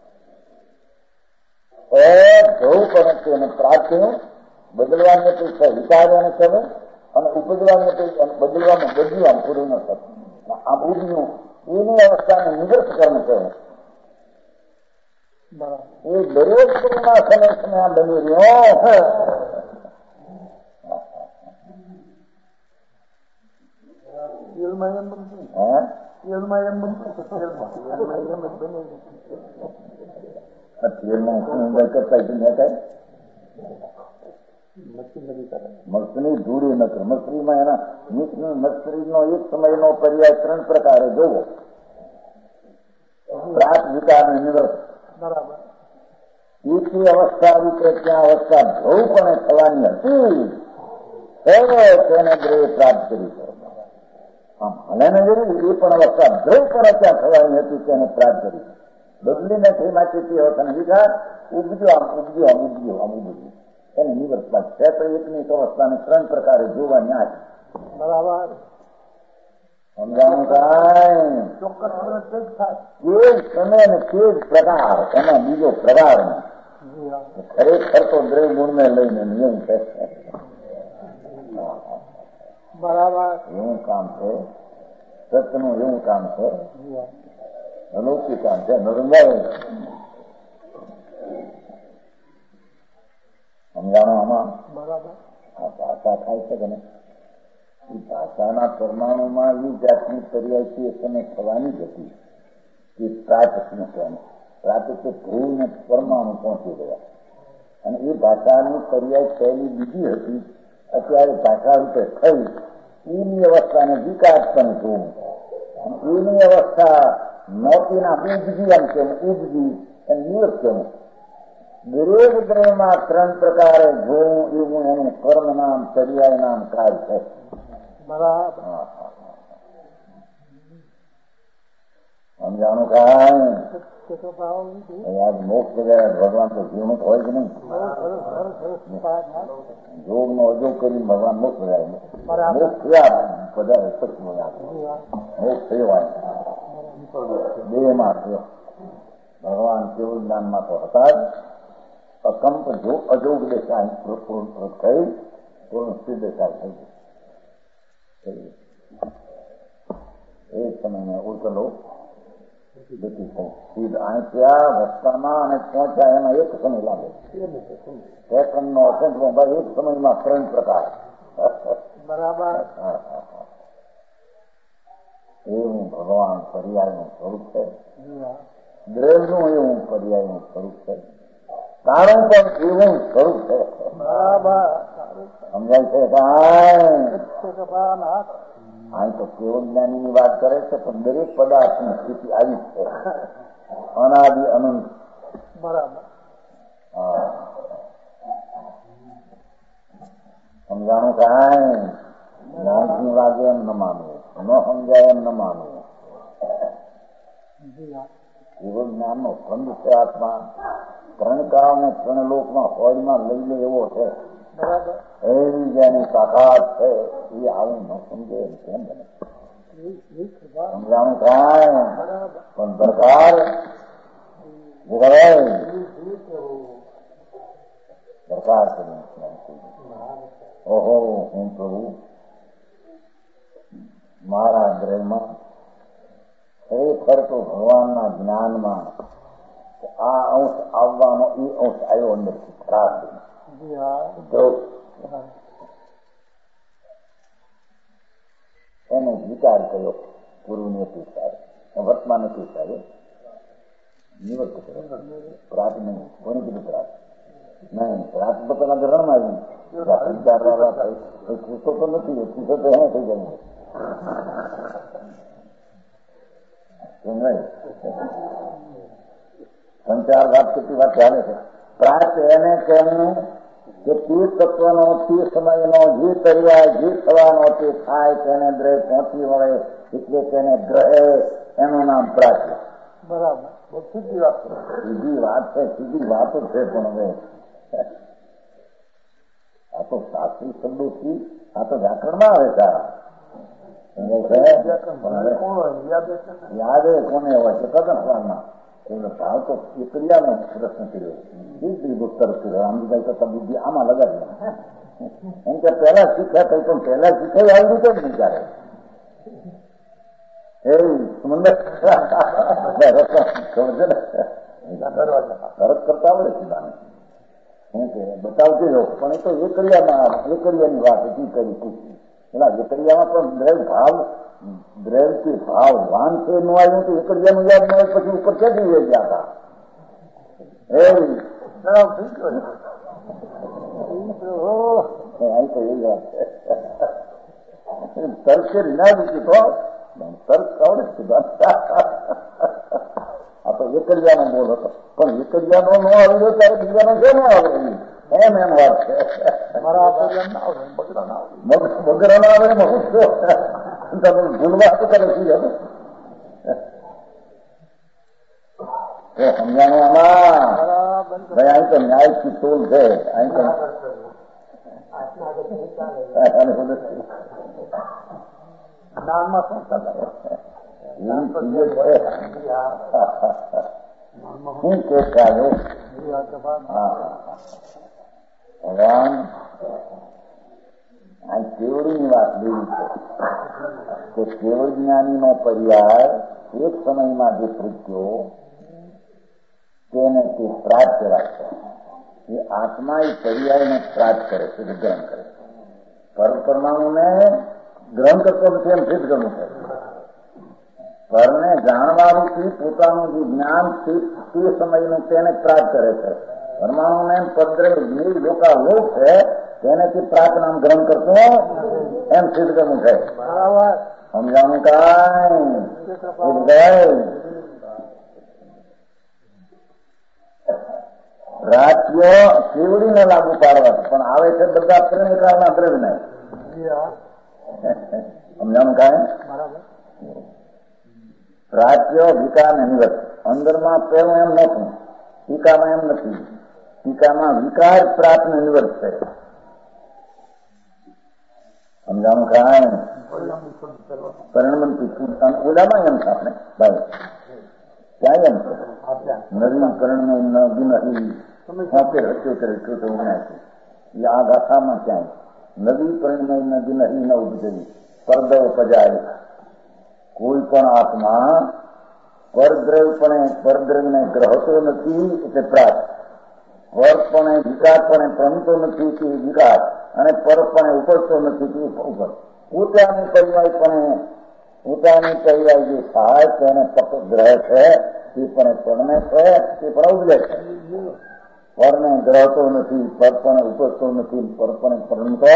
ધ્રુવપણે તેને પ્રાપ્ત થયું બદલવાની અપેક્ષા વિચારવાને કરે અને ઉપજવાની અપેક્ષા બદલવામાં બદલ્યું પૂરું ન થતું આ બુદ્ધિનું એની અવસ્થાને નિવૃત્ત કર્મ કહે એ દરેક ગુરુના સમય સમય આ બની રહ્યો મસ્તની ધૂળી નકર મસ્તરીમાં એના મસ્તરીનો એક સમયનો પર્યાય ત્રણ પ્રકારે જોવો પ્રાત વિકાર નિવૃત્ત બરાબર એથી અવસ્થા રીતે ત્યાં અવસ્થા ધ્રુવપણે થવાની હતી તેને ગ્રહ પ્રાપ્ત કરી ભલે ને જરૂર એ પણ અવસ્થા ધ્રુવપણે ત્યાં થવાની હતી તેને પ્રાપ્ત કરી બદલી નથી માટે તે અવસ્થાને વિચાર ઉપજો આમ ઉપજો આમ ઉપજો આમ ઉપજો એને નિવૃત્ત છે તો એકની અવસ્થાને ત્રણ પ્રકારે જોવા ન્યાય બરાબર સમજાણું કાંઈ ચોક્કસ એ સમય ને તે જ પ્રકાર એનો બીજો પ્રકાર ખરેખર તો દ્રવ્ય ગુણને લઈને નિયમ છે બરાબર એવું કામ છે સત્યનું એવું કામ છે અનોખી કામ છે નરંગાય સમજાણું આમાં બરાબર આ ભાષા થાય છે કે નહીં ભાષાના પરમાણુમાં એ જાતની પર્યાય તમે થવાની જ હતી કે પ્રાચનું કહેવું પ્રાચ તો ધ્રુવને પરમાણુ પહોંચી ગયા અને એ ભાષાની પર્યાય પહેલી બીજી હતી અત્યારે ભાષા રૂપે થઈ એની અવસ્થાને વિકાસ પણ જોવું એની અવસ્થા મોતીના ઉબજી એમ કેવું ઉબજી એમ નિવૃત્ત કેવું દરેક દ્રવ્યમાં ત્રણ પ્રકારે જોવું એવું એનું કર્મ નામ પર્યાય નામ કાળ છે બરાબર સમજાણું કાંઈ આજ મોક્ષ વગેરે ભગવાન તો જીવનું હોય જ નહીં. જોગ નો અજોગ કરીને ભગવાન મોક્ષ વગેરે મોક્ષ થયા બધા પછી મોક્ષ થયો બે માં થયો. ભગવાન કેવું જ્ઞાનમાં તો હતા જ. અકંપ જો અજોગ દેખાય થઈ પૂર્ણ સ્થિર દેખાય થઈ ગઈ. એ સમયને ઉકેલો બેઠી થઈ સીધ આંચ્યા રસ્તામાં અને પહોંચ્યા એમાં એક સમય લાગે. સેકન્ડ નો અસંત ભાઈ એક સમયમાં ત્રણ પ્રકાર બરાબર. એવું ભગવાન પર્યાયનું સ્વરૂપ છે. દ્રવ્યનું એવું પર્યાયનું સ્વરૂપ છે. તારું પણ એવું સ્વરૂપ છે. બરાબર સમજાય છે કાંઈ? અહીં તો કેવળ જ્ઞાની ની વાત કરે છે પણ દરેક પદાર્થની સ્થિતિ આવી છે અનાદિ અનંત. બરાબર. હા સમજાણું કાંઈ? જ્ઞાનની વાગે એમ ન માનવું, ન સમજાય એમ ન માનવું. કેવળ જ્ઞાન નો સ્કંદ છે આત્મા. ત્રણ કાળ ને ત્રણ લોકમાં હોળમાં લઈ લે એવો છે. એવી જેની તાકાત છે એ આવું ન સમજે કેમ બને? સમજાણું કાંઈ? પણ દરકાર દરકાર ઓહો હું પ્રભુ મારા ગ્રહમાં ખરેખર તો ભગવાનના જ્ઞાનમાં આ અંશ આવવાનો એ અંશ આવ્યો અંદરથી ખરાબ એને વિચાર કર્યો પૂર્વને પીસારે વર્તમાન પીસારે નિવૃત્ત કર્યો. પ્રાત નહીં કોને કીધું પ્રાત નહીં? પ્રાત પોતાના ગ્રહણમાં આવી વિચારવા શીખો તો નથી. શીખો તો એને થઈ જાય સંચાર વાત કેટલી વાત ચાલે છે. પ્રાત એને કહેવું કે તે તત્વનો તે સમયનો જે કર્યા જે થવાનો તે થાય તેને દ્રવ્ય પહોંચી વળે એટલે તેને ગ્રહે એનું નામ પ્રાત. બરાબર. સીધી વાત સીધી વાત છે. સીધી વાતો છે પણ હવે આ તો શાસ્ત્રી શબ્દોથી આ તો વ્યાકરણમાં આવે સારા યાદ કોને હોય છે કદમ સ્વામમાં ભાવ તો ક્રિયાનો પ્રશ્ન કર્યો. તરફ કર્યો રામજીભાઈ કરતા બુદ્ધિ આમાં લગાડી એમ કે પહેલા શીખ્યા કઈ પણ પહેલા શીખાય આવી રીતે જ વિચારે એ સમંદર તરત કરતા આવડે સીધાને શું કે બતાવતી રહો. પણ એ તો એ ક્રિયામાં એ ક્રિયાની વાત હતી કરી પૂછી એના એકરિયામાં પણ દ્રવ્ય ભાવ દ્રવ્યથી ભાવ વાન છે નું આવ્યું તો એકરિયાનું યાદ ન હોય પછી ઉપર ક્યાંથી લઈ ગયા હતા? અહીં તો એ વાત છે. તર્કે ના દીધું તો તર્ક આવડે સુધા. આ તો એકરિયાનો બોલ હતો પણ એકરિયાનો ન આવ્યો ત્યારે બીજાનો છે ન આવડે એમ એમ વાત છે. બગરા ના આવે ભૂલવા તો કરે શું સમજાણું આમાં? ભાઈ અહીં તો ન્યાય થી તોલ છે. અહીં તો શું કે ભગવાન આ કેવડીની વાત લેવી છે કે કેવળ જ્ઞાની નો પર્યાય એક સમયમાં જે પ્રત્યો તેને તે પ્રાપ્ત રાખે. એ આત્મા એ પર્યાયને પ્રાપ્ત કરે છે, ગ્રહણ કરે છે. પર પરમાણુને ગ્રહણ કરતો નથી એમ સિદ્ધ કરવું છે. પરને જાણવારૂપી પોતાનું જે જ્ઞાન છે તે સમયનું તેને પ્રાપ્ત કરે છે. પરમાણુને પદ્રે જે લોકા લોક છે તેને તે પ્રાપ્ત નામ ગ્રહણ કરતો એમ સિદ્ધ કરવું છે. સમજાણું કાંઈ? રાત્યો કેવડીને લાગુ પાડવા પણ આવે છે બધા ત્રણ કાળના દ્રવ્યને. સમજાણું કાંઈ? પ્રાચ્ય વિકાર ને નિવર્ત. અંદરમાં પેલું એમ નથી, ટીકામાં એમ નથી. ટીકામાં વિકાર પ્રાપ્ત ને નિવર્ત છે. સમજાણું કાંઈ પરિણમન ઓલામાં એમ છે આપણે ભાઈ ક્યાં એમ છે નવીનકરણ ન બિનહી છોતેર અઠ્યોતેર અઠ્યોતેર ઓગણસી એ આ ગાથામાં ક્યાંય નવી પરિણમય ન બિનહી ન ઉપજવી પરદવ પજાય. કોઈ પણ આત્મા પરદ્રવ્યપણે પરદ્રવ્યને ગ્રહતો નથી એટલે પ્રાપ્ત, વર્ગપણે વિકારપણે પ્રમતો નથી તે વિકાર, અને પરપણે ઉપજતો નથી તે ઉપર. પોતાની પર્યાયપણે પોતાની પર્યાય જે થાય તેને ગ્રહ છે તે પણ પરણે છે તે પણ ઉપજે છે. પરને ગ્રહતો નથી, પરપણે ઉપજતો નથી, પરપણે પ્રમતો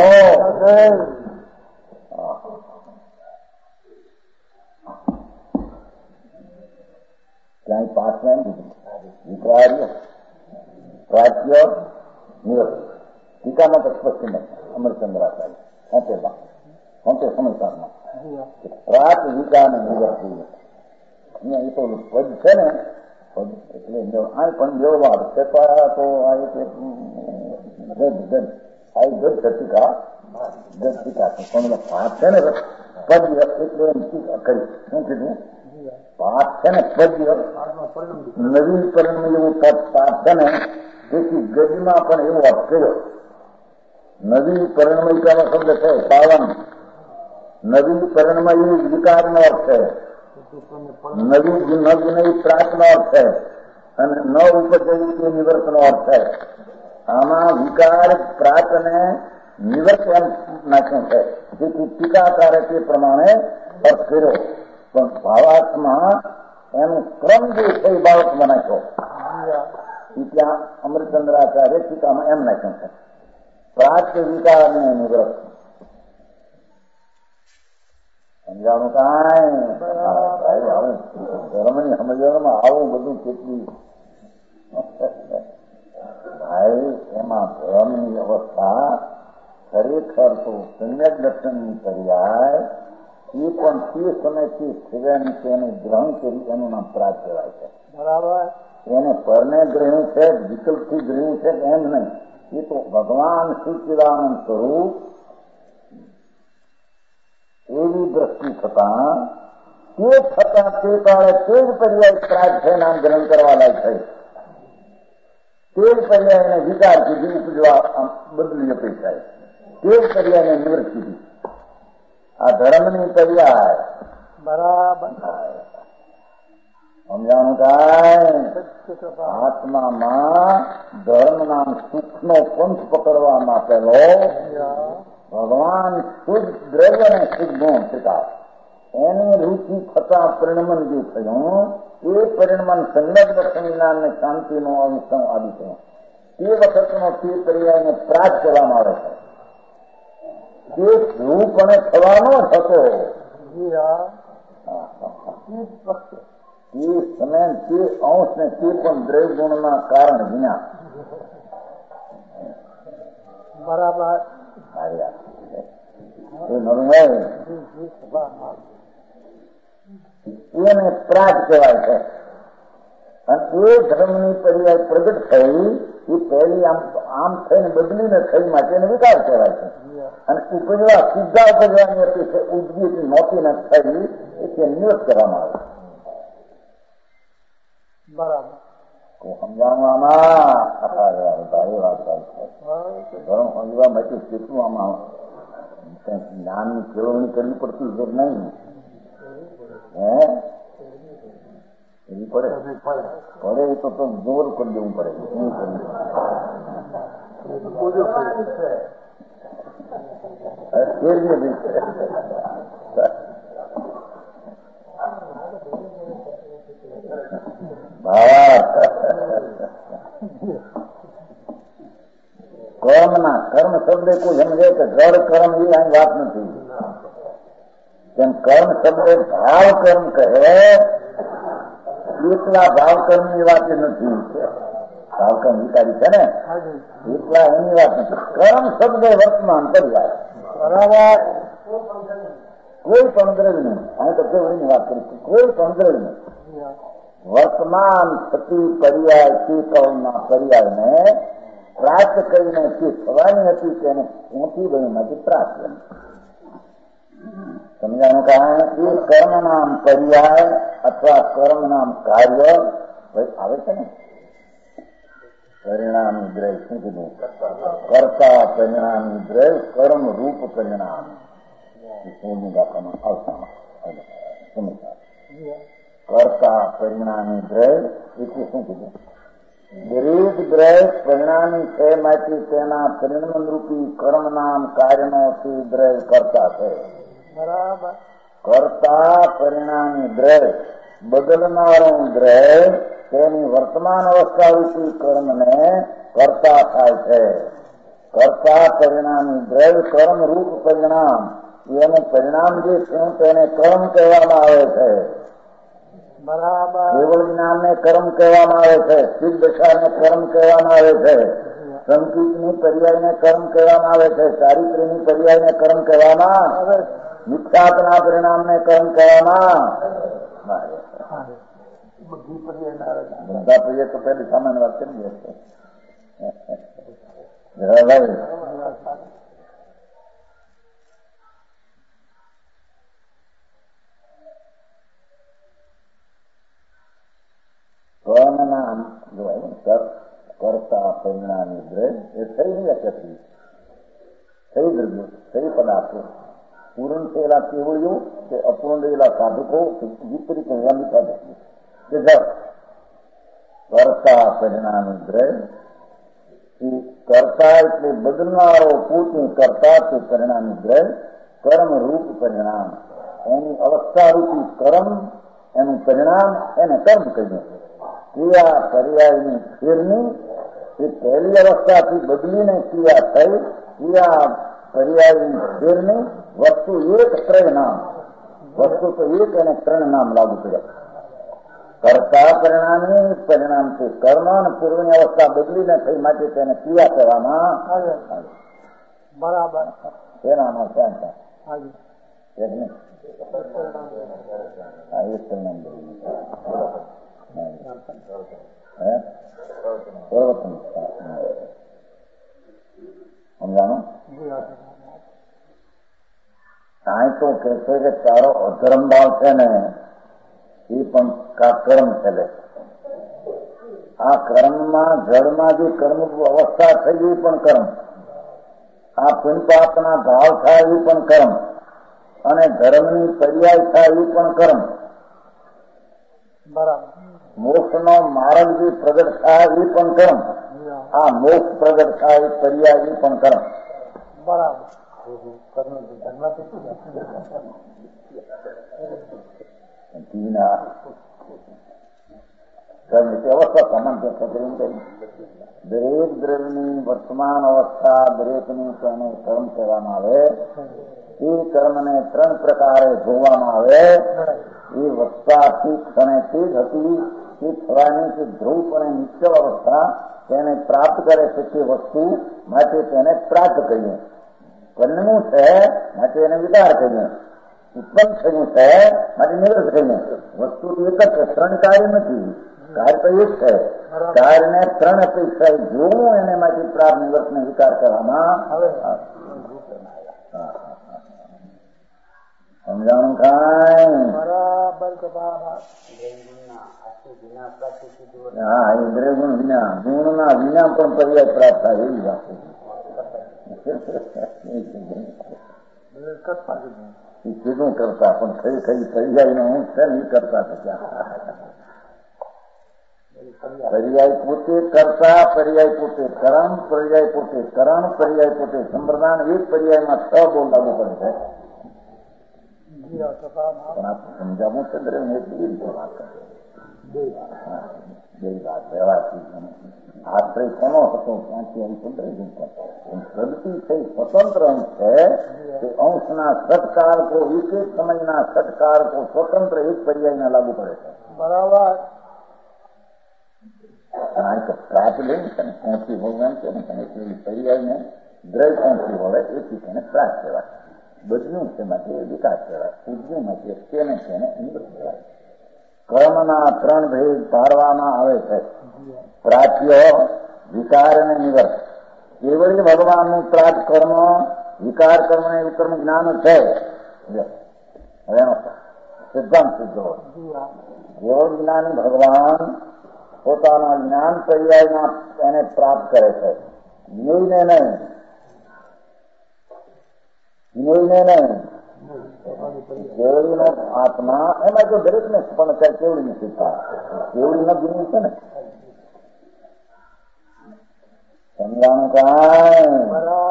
ક્યાંય પાછળ વિકાર્ય પ્રાચ્ય નિવૃત્ત. ટીકામાં તો સ્પષ્ટ નથી. અમરચંદ્રાચાર્ય હોંતેમાં હોંતે સમયકાળમાં પ્રાત વિકાર ને નિવૃત્ત અહીંયા એ તો પદ છે ને પદ એટલે આ પણ વ્યવહાર છે તો આ એટલે ગદ ગદ આ ગદ ટીકા ગદ ટીકા છે પણ પાઠ છે ને પદ એટલે એમ ટીકા કરી શું કીધું પાઠ છે ને પદ્ય નવીન પરિણમ એવું પદ પાઠ છે ને તેથી ગજમાં પણ એવો અર્થ કર્યો. નવી પરિણમયિકાનો શબ્દ છે પાવન. નવી પરિણમય વિકારનો અર્થ છે. નવી નવી પ્રાતનો અર્થ છે અને ન ઉપજવી તે નિવર્તનો અર્થ છે. આમાં વિકાર પ્રાતને નિવર્ત એમ નાખ્યું છે. જેથી ટીકાકારે તે પ્રમાણે અર્થ કર્યો પણ ભાવાર્થમાં એનું ક્રમ જે છે એ બાબતમાં નાખ્યો. ત્યાં અમરચંદ્રાચાર્ય ટીકામાં એમ નાખ્યું છે પ્રાચ્ય વિકાર ને નિવૃત્ત. સમજાણું કાંઈ ધર્મની સમજવામાં આવું બધું કેટલી ભાઈ એમાં ધર્મની અવસ્થા ખરેખર તો સમ્યક દર્શનની પર્યાય એ પણ તે સમયથી સ્થિરની તેને ગ્રહણ કરી એનું નામ પ્રાપ્ત કહેવાય છે. બરાબર. એને પરને ગ્રહ્યું છે વિકલ્પથી ગ્રહ્યું છે એમ નહીં. એ તો ભગવાન સચ્ચિદાનંદ સ્વરૂપ એવી દ્રષ્ટિ થતા તે છતાં તે કાળે તે જ પર્યાય પ્રાપ્ત છે નામ ગ્રહણ કરવા લાયક થઈ. તે જ પર્યાયને વિચાર કીધી ઉપજવા બદલી અપેક્ષાય. તે જ પર્યાયને નિવૃત્ત કીધી. આ ધર્મની પર્યાય બરાબર સમજાણું કાંઈ આત્મામાં ધર્મના સુખનો પંથ પકડવા માટેનો ભગવાન શુદ્ધ દ્રવ્ય ને શુદ્ધ ગુણ થતા એની રૂચિ થતા પરિણમન જે થયું એ પરિણમન સંલગ્ન દર્શન ને શાંતિનો અનુસંગ આદિ થયું. તે વખતનો તે પર્યાયને પ્રાપ્ત કરવામાં આવે છે. તે રૂપ અને થવાનો જ હતો. તે સમય તે અંશ ને તે પણ દ્રવ્ય ગુણના કારણ વિના બરાબર એને પ્રાપ્ત કહેવાય છે. અને એ ધર્મની પર્યાય પ્રગટ થઈ એ પહેલી આમ આમ થઈને બદલીને થઈ માટે એને વિકાર કહેવાય છે. અને ઉપજવા સીધા ઉપજવાની અપેક્ષા ઉદગી નહોતી ને થઈ એટલે નિવૃત્ત કરવામાં આવે. બરાબર સમજાવવામાં ભારે વાત છે. ધર્મ સમજવા માટે કેટલું આમાં જ્ઞાનની કેળવણી કરવી પડતી છે નહીં હે એવી પડે પડે એ તો જોર કરી દેવું પડે. શું કર્મ ના કર્મ શબ્દ કોઈ સમજે કે જળ કર્મ એ અહીં વાત નથી. તેમ કર્મ શબ્દ ભાવ કર્મ કહે એટલા ભાવ કર્મ ની વાત નથી. ભાવ કર્મ વિચારી છે ને એટલા એની વાત નથી. કર્મ શબ્દ વર્તમાન પર્યાય બરાબર. કોઈ પણ દ્રવ્ય નહીં. અહીં તો કેવડીની વાત કરી, કોઈ પણ દ્રવ્ય નહીં. વર્તમાન થતી પર્યાય ચિત્તના પર્યાયને પ્રાપ્ત કરીને જે થવાની હતી તેને ઊંચી બનીમાંથી પ્રાપ્ત કરી. સમજાનું કારણ એ કર્મ નામ પર્યાય અથવા કર્મ નામ કાર્ય આવે છે ને. પરિણામી દ્રવ્ય શું કીધું? કરતા પરિણામી દ્રવ્ય કર્મ રૂપ પરિણામ કરતા પરિણામી દ્રવ્ય એટલે શું કીધું? દરેક દ્રવ્ય પરિણામી છે, માટે તેના પરિણામ રૂપી કર્મ નામ કાર્યનો દ્રવ્ય કરતા છે. બરાબર. કરતા પરિણામી દ્રવ્ય બદલનારું દ્રવ્ય તેની વર્તમાન અવસ્થા રૂપી કર્મને કરતા થાય છે. કરતા પરિણામી દ્રવ્ય કર્મ રૂપ પરિણામ, એનું પરિણામ જે છે તેને કર્મ કહેવામાં આવે છે. બરાબર. કેવળ જ્ઞાનને કર્મ કહેવામાં આવે છે, સિદ્ધ દશાને કર્મ કહેવામાં આવે છે, સંકિતની પર્યાયને કર્મ કહેવામાં આવે છે, ચારિત્ર્યની પર્યાયને કર્મ કહેવામાં આવે છે, મિથ્યાત્વના પરિણામને કર્મ કહેવામાં આવે છે. બધા પર્યાય તો પહેલી સામાન્ય વાત કરી છે. કર્મના કરતા પરિણામી દ્રવ્ય એ થઈ નથી. થઈ દ્રવ્યો, થઈ પદાર્થો, પૂર્ણ થયેલા કેવળીઓ કે અપૂર્ણ રહેલા સાધકો વિપરીત રહેવાની સાધકો કે જપ કરતા પરિણામી દ્રવ્ય એ કરતા એટલે બદલનારો પૂર્ણ કરતા તે પરિણામી દ્રવ્ય કર્મ રૂપ પરિણામ, એની અવસ્થા રૂપી કર્મ, એનું પરિણામ એને કર્મ કહીએ. ક્રિયા પર્યાયની ફેરની એ પહેલી અવસ્થાથી બદલીને ક્રિયા થઈ, ક્રિયા પર્યાયની ફેરની વસ્તુ એક ત્રણ નામ, વસ્તુ તો એક અને ત્રણ નામ લાગુ પડ્યા. કરતા પરિણામી પરિણામથી કર્મ અને પૂર્વની અવસ્થા બદલીને થઈ, માટે તેને ક્રિયા કહેવામાં આવે. બરાબર. એનામાં ક્યાં ક્યાં એક નહીં હા એક પરિણામ સમજાણું? કાંઈ તો કે છે કે તારો અધર્મ ભાવ છે ને એ પણ કર્મ છે. આ કર્મમાં જળમાં જે કર્મ અવસ્થા થઈ એ પણ કર્મ, આ પુણ્યપાપના ભાવ થાય એ પણ કર્મ, અને ધર્મની પર્યાય થાય એ પણ કર્મ. બરાબર. મોક્ષનો માર્ગ જે પ્રગટ થાય એ પણ કર્મ, આ મોક્ષ પ્રગટ થાય એ પર્યાય એ પણ કર્મ. બરાબર. અવસ્થા સમાન દરેક દ્રવ્યની વર્તમાન અવસ્થા દરેકની તેને કર્મ કહેવામાં આવે. એ કર્મને ત્રણ પ્રકારે જોવામાં આવે. એ વસ્તાથી ક્ષણેથી જ હતી એ થવાની કે ધ્રુવ અને નિશ્ચલ અવસ્થા તેને પ્રાપ્ત કરે છે તે વસ્તુ, માટે તેને પ્રાપ્ત કહીએ. કર્મનું છે માટે એને વિકાર કહીએ. ઉત્પન્ન થયું છે માટે નિવૃત્ત કહીએ. વસ્તુ એક જ છે, ત્રણ કાર્ય નથી, કાર્ય તો એક છે. કાર્યને ત્રણ અપેક્ષા જોવું એને માટે પ્રાપ્ત નિવૃત્ત ને વિકાર કરવામાં આવે. સમજાણું ખાય? બરાબર. હા એ દ્રવ્ય વિના ગુણ ના વિના પણ પર્યાય પ્રાપ્ત થાય એવી વાત કીધું કરતા પણ ખરી ખરી પર્યાય ને હું છે નહીં કરતા પર્યાય પોતે કરતા, પર્યાય પોતે કરણ, પર્યાય પોતે કરણ, પર્યાય પોતે સંપ્રદાન. એક પર્યાયમાં છ બોલ લાગુ પડે છે. પણ આ સમજાવું છે દ્રવ્ય એટલી રીતે વાત કરે બે વાત વ્યવહારથી આશ્રય કોનો હતો ત્યાંથી અહીં પ્રગતિ થઈ સ્વતંત્ર અંશ છે. તે અંશના સટકારકો એક એક સમયના સટકારકો સ્વતંત્ર એક પર્યાયના લાગુ પડે છે. બરાબર. કારણ કે પ્રાપ્ત લઈને તેને પહોંચી ભગવાન છે ને તેને પર્યાયને દ્રવ્ય પહોંચી વળે એથી તેને પ્રાપ્ત કહેવાય. બધું છે માટે વિકાસ કરાય, ઉદ્યમ છે તેને તેને નિવૃત્ત કરાય. કર્મના ત્રણ ભેદ ધારવામાં આવે છે, પ્રાપ્ય, વિકાર અને નિવર્ત. કેવળી ભગવાનનું પ્રાપ્ત કર્મ, વિકાર કર્મ ને ઉત્તમ જ્ઞાન છે. હવે એનો સિદ્ધાંત સિદ્ધ હોય. કેવળ જ્ઞાની ભગવાન પોતાના જ્ઞાન પર્યાયમાં એને પ્રાપ્ત કરે છે, જ્ઞેયને નહીં, જ્ઞેયને નહીં. કેવડીનો આત્મા એમાં તો દરેક ને પણ અત્યારે કેવડી નથી, કેવડી ન જ્ઞેય છે ને. સમજાનું કાંઈ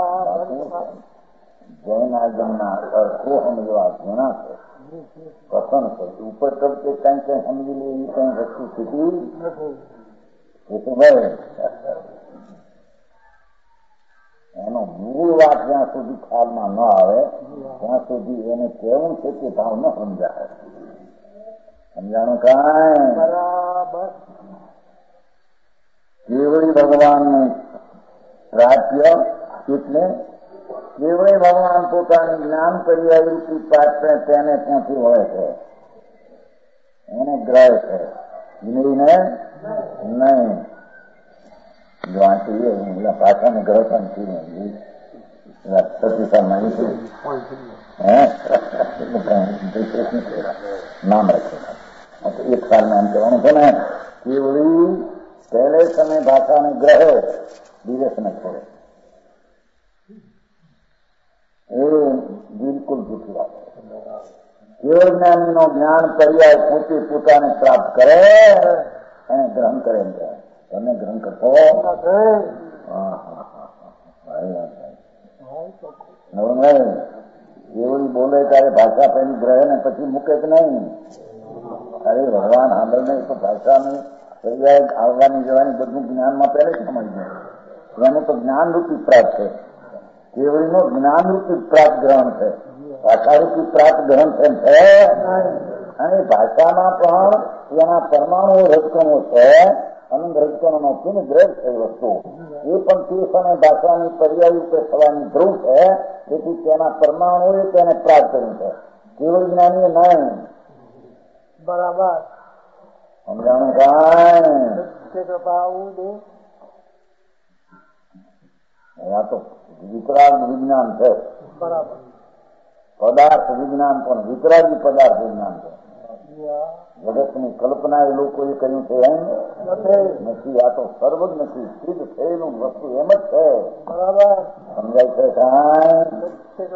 જૈન આજમના અર્થો સમજવા ઘણા છે, કથન છે. ઉપર કરતે કઈ કઈ સમજી લે એવી કઈ વસ્તુ સ્થિતિ એ તો ભાઈ એનો મૂળ વાત જ્યાં સુધી ખ્યાલમાં ન આવે ત્યાં સુધી એને કેવું છે કે ભાવ ન સમજાય. સમજાણું કાંઈ બરાબર. કેવળી ભગવાનનું પ્રાપ્ય એટલે કેવળી ભગવાન પોતાની જ્ઞાન પર્યાયરૂપી પાત્ર તેને ત્યાંથી વળે છે, એને ગ્રહ છે, જ્ઞેયને નહીં. વાંચીએ ભાષાને ગ્રહ પણ નામ રાખે. એક સાલમાં એમ કહેવાનું છે ને કેવળી પહેલે સમય ભાષાને ગ્રહે દિવસને છોડે, એ બિલકુલ જૂઠી વાત છે. કેવળ જ્ઞાનીનો જ્ઞાન પર્યાય પોતે પોતાને પ્રાપ્ત કરે એને ગ્રહણ કરે એમ કહેવાય. તમે ગ્રહણ કરશો? કેવળી બોલે ત્યારે ભાષા પહેલી ગ્રહે ને પછી મૂકે કે નહીં? અરે ભગવાન સાંભળ નહીં તો ભાષાની પર્યાય આવવાની જવાની બધું જ્ઞાનમાં પહેલે જ સમજ જાય. એનું તો જ્ઞાન રૂપી પ્રાપ્ત છે. કેવળીનો જ્ઞાન રૂપી પ્રાપ્ત ગ્રહણ છે, ભાષા રૂપી પ્રાપ્ત ગ્રહણ છે. અને ભાષામાં પણ એના પરમાણુ રજકણો છે, અનંત રજકણોનો ચિહ્ન ગ્રહ છે વસ્તુ, એ પણ તે સમય ભાષાની પર્યાય રૂપે થવાની ધ્રુવ છે. તેથી તેના પરમાણુએ તેને પ્રાપ્ત કર્યું છે, કેવળ જ્ઞાનીએ નહીં. બરાબર. સમજાણું કાંઈ? આ તો વિતરાગ વિજ્ઞાન છે. બરાબર. પદાર્થ વિજ્ઞાન પણ વિતરાગી પદાર્થ વિજ્ઞાન છે. જગતની કલ્પના એ લોકોએ કહ્યું છે એમ નથી. આ તો સર્વ જ નથી, સિદ્ધ થયેલું વસ્તુ એમ જ છે. બરાબર. સમજાય છે કાંઈ?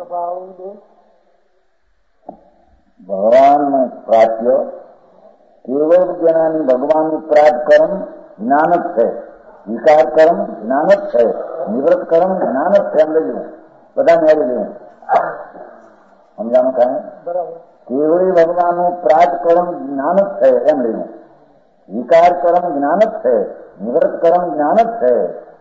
ભગવાન પ્રાપ્ય કેવળ જ્ઞાની ભગવાનનું પ્રાપ્ત કર્મ જ્ઞાન જ છે, વિકાર કર્મ જ્ઞાન જ છે, નિવૃત્ત કર્મ જ્ઞાન જ છે. એમ લઈ જવું બધા મેળવી લેવું. સમજાનું કાંઈ? બરાબર. કેવળી ભગવાનનું પ્રાપ્ત કર્મ જ્ઞાન જ છે એમ લેવું, વિકાર કર્મ જ્ઞાન જ છે, નિવૃત્ત કર્મ જ્ઞાન જ છે.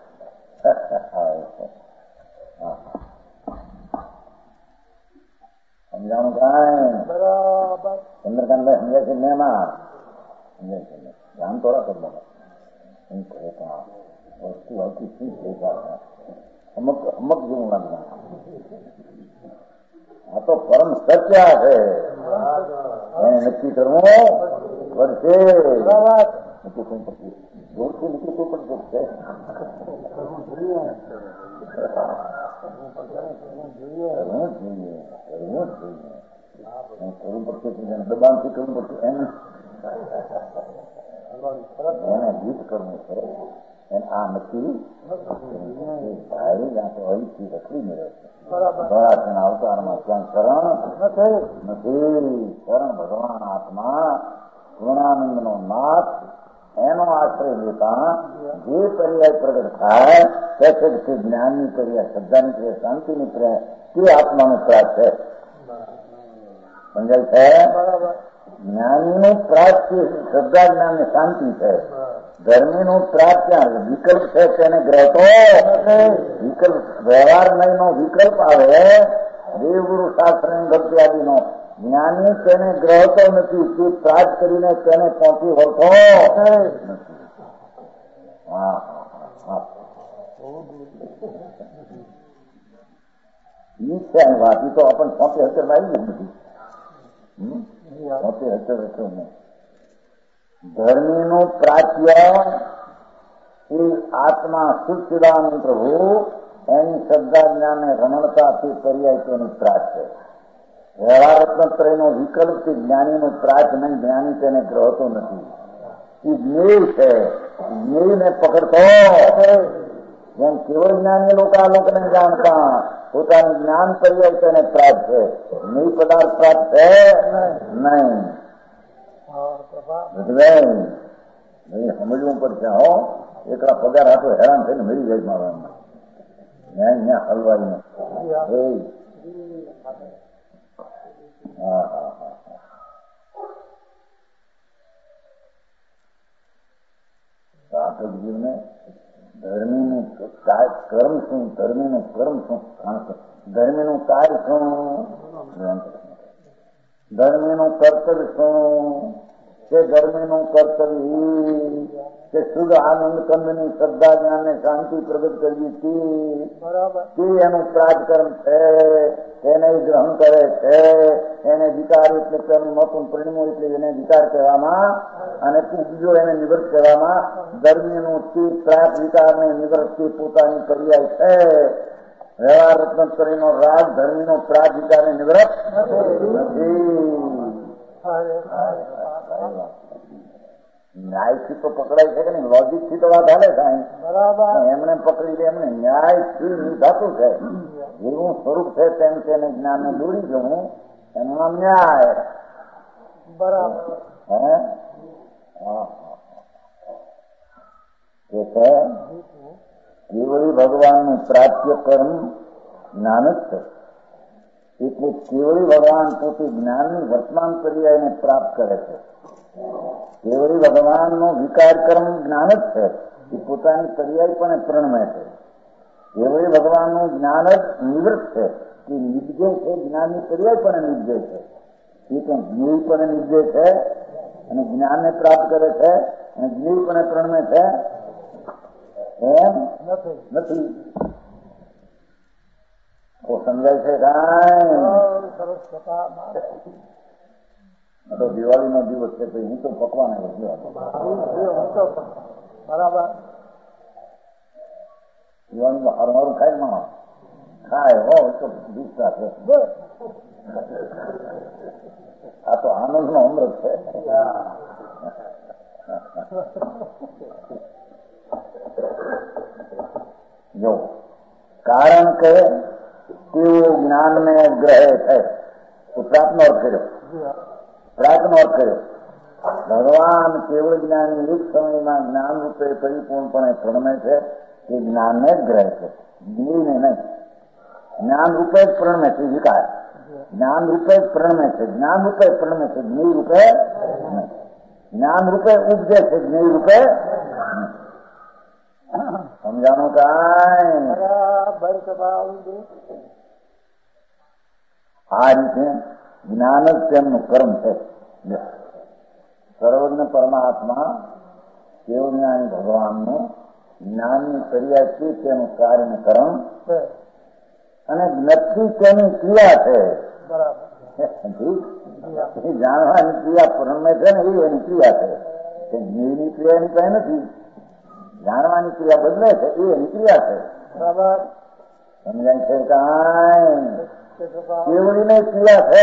સમજાણું કાંઈ? બરાબર. ચંદ્રકાંતભાઈ સમજાય છે? મેમાં સમજાય છે. ધ્યાન થોડા કરી લો. એમ કહે વસ્તુ આવતી શું છે? અમુક અમુક જેવું લાગે. આ તો પરમ સત્ય છે, એને નક્કી કરવું પડશે. નક્કી કરવું પડશે, જોરથી નક્કી કરવું પડશે. કરવું જોઈએ, કરવું જોઈએ, કરવું જોઈએ. કરવું પડશે, દબાણથી કરવું પડશે. એમ એને ગીત કરવું છે. એને આ નક્કી ભાઈ આ તો અહીંથી રખડી મળે છે. ભરાસના અવતારમાં ક્યાંય શરણ નથી. શરણ ભગવાન આત્મા પૂર્ણાનંદ નો નાથ, એનો આશ્રય લેતા જે પર્યાય પ્રગટ થાય તે છે જ્ઞાનની પર્યાય, શ્રદ્ધાની પર્યાય, શાંતિની પર્યાય, તે આત્માનું પ્રાપ્ત છે. સમજાય છે? જ્ઞાનીનું પ્રાપ્ત શ્રદ્ધા જ્ઞાન ને શાંતિ છે. ધર્મીનું પ્રાપ્ત ક્યાં વિકલ્પ છે તેને ગ્રહતો વિકલ્પ વ્યવહાર નહીં નો વિકલ્પ આવે. દેવગુરુ શાસ્ત્ર ભક્તિ આદિનો જ્ઞાની તેને ગ્રહતો નથી, તે પ્રાપ્ત કરીને તેને પહોંચી વળતો નથી. હા ઈ છે વાત. ઈ તો આપણને સોંપે હતર આવી જ નથી. સોંપે હતર હતર ને ધર્મીનું પ્રાચ્ય એ આત્મા સચ્ચિદાનંદ પ્રભુ એની શ્રદ્ધા જ્ઞાન રમણતાથી પર્યાય તેનું પ્રાચ્ય. વ્યવહાર રત્નત્રયનો વિકલ્પથી જ્ઞાનીનું પ્રાચ્ય નહીં. જ્ઞાની તેને ગ્રહતો નથી. એ જ્ઞેય છે. જ્ઞેયને પકડતો જેમ કેવળ જ્ઞાની લોકો આ લોકોને જાણતા પોતાનું જ્ઞાન પર્યાય તેને પ્રાપ્ત છે. જ્ઞેય પદાર્થ પ્રાપ્ત છે નહીં. સમજવું પડશે. હો એકલા પગાર હાથો હેરાન થઈને મરી જાય મારવામાં. ન્યાય ન્યા હલવાઈને હા હા હા સાધકજીવને ધર્મીનું કર્મ શું, ધર્મીનું કર્મ શું, ધર્મીનું કાર્ય શું, ધર્મીનું કર્તવ્ય શું કે ધર્મીનું કર્તવ્ય કે શુદ્ધ આનંદ કંદની શ્રદ્ધા જ્ઞાનને શાંતિ પ્રગટ કરવી તે એનું પ્રાજકર્મ છે. તેને ગ્રહણ કરે છે. એને વિકાર એટલે તેનું મોટું પરિણમો એટલે એને વિકાર કહેવામાં અને બીજો એને નિવૃત્ત કહેવામાં. ધર્મીનું તે પ્રાપ વિકારને નિવૃત્ત પોતાની પર્યાય છે. વ્યવહાર રત્નત્રયનો રાગ ધર્મીનો પ્રાપ વિકારને નિવૃત્ત નથી. ન્યાયથી તો પકડાય છે કે નહીં? લોજિક થી તો વાત હાલે થાય. એમને પકડી દે. એમને ન્યાયથી નિધાતું છે. જેવું સ્વરૂપ છે તેમ તેને જ્ઞાનને દોરી જવું એનું નામ ન્યાય. બરાબર. હે કે છે કેવળી ભગવાનનું પ્રાપ્ય કર્મ જ્ઞાન જ છે. એટલે કેવળી ભગવાન પોતે જ્ઞાનની વર્તમાન પર્યાયને પ્રાપ્ત કરે છે. કેવળી ભગવાનનો વિકાર કર્મ જ્ઞાન જ છે. એ પોતાની પર્યાય પણ પ્રણમે છે. કેવળી ભગવાનનું જ્ઞાન જ નિવૃત્ત છે. એ નિજ્જય છે. જ્ઞાનની પર્યાય પણ નિજ્જય છે. એ પણ જ્ઞેય પણ નિજ્જય છે અને જ્ઞાનને પ્રાપ્ત કરે છે અને જ્ઞેય પણ પ્રણમે છે એમ નથી. તો સમજાય છે કાંઈ? તો દિવાળી નો દિવસ છે. હું તો પકવાન બરાબર. દિવાળીમાં હારું હારું ખાય માં ખાય હો તો દીક્ષા છે. આ તો આનંદ નો અમૃત છે. જો કારણ કે તેઓ જ્ઞાનને ગ્રહે છે તો પ્રાપ્તનો અર્થ કર્યો. પ્રાર્થનો અર્થ કર્યો. ભગવાન કેવળ જ્ઞાની એક સમયમાં જ્ઞાન રૂપે પરિપૂર્ણપણે પ્રણમે છે. એ જ્ઞાનને જ ગ્રહે છે, જ્ઞેયને નહીં. જ્ઞાન રૂપે જ પ્રણમે છે વિકાર. જ્ઞાન રૂપે જ પ્રણમે છે. જ્ઞાન રૂપે પ્રણમે છે. જ્ઞેય રૂપે નહીં. જ્ઞાન રૂપે ઉપજે છે. જ્ઞેય રૂપે સમજાણું કાંઈ? આ રીતે જ્ઞાન જ તેમનું કર્મ છે. સર્વજ્ઞ પરમાત્મા કેવળ જ્ઞાની ભગવાનનું જ્ઞાનની પર્યાય છે તેનું કાર્ય કર્મ અને નથી તેની ક્રિયા છે. જાણવાની ક્રિયા પ્રણમે છે ને એ એની ક્રિયા છે. જ્ઞેયની ક્રિયા એની કઈ નથી. જાણવાની ક્રિયા બદલે છે એ એની ક્રિયા છે. બરાબર સમજાય છે કાંઈ? કેવળી ની ક્રિયા છે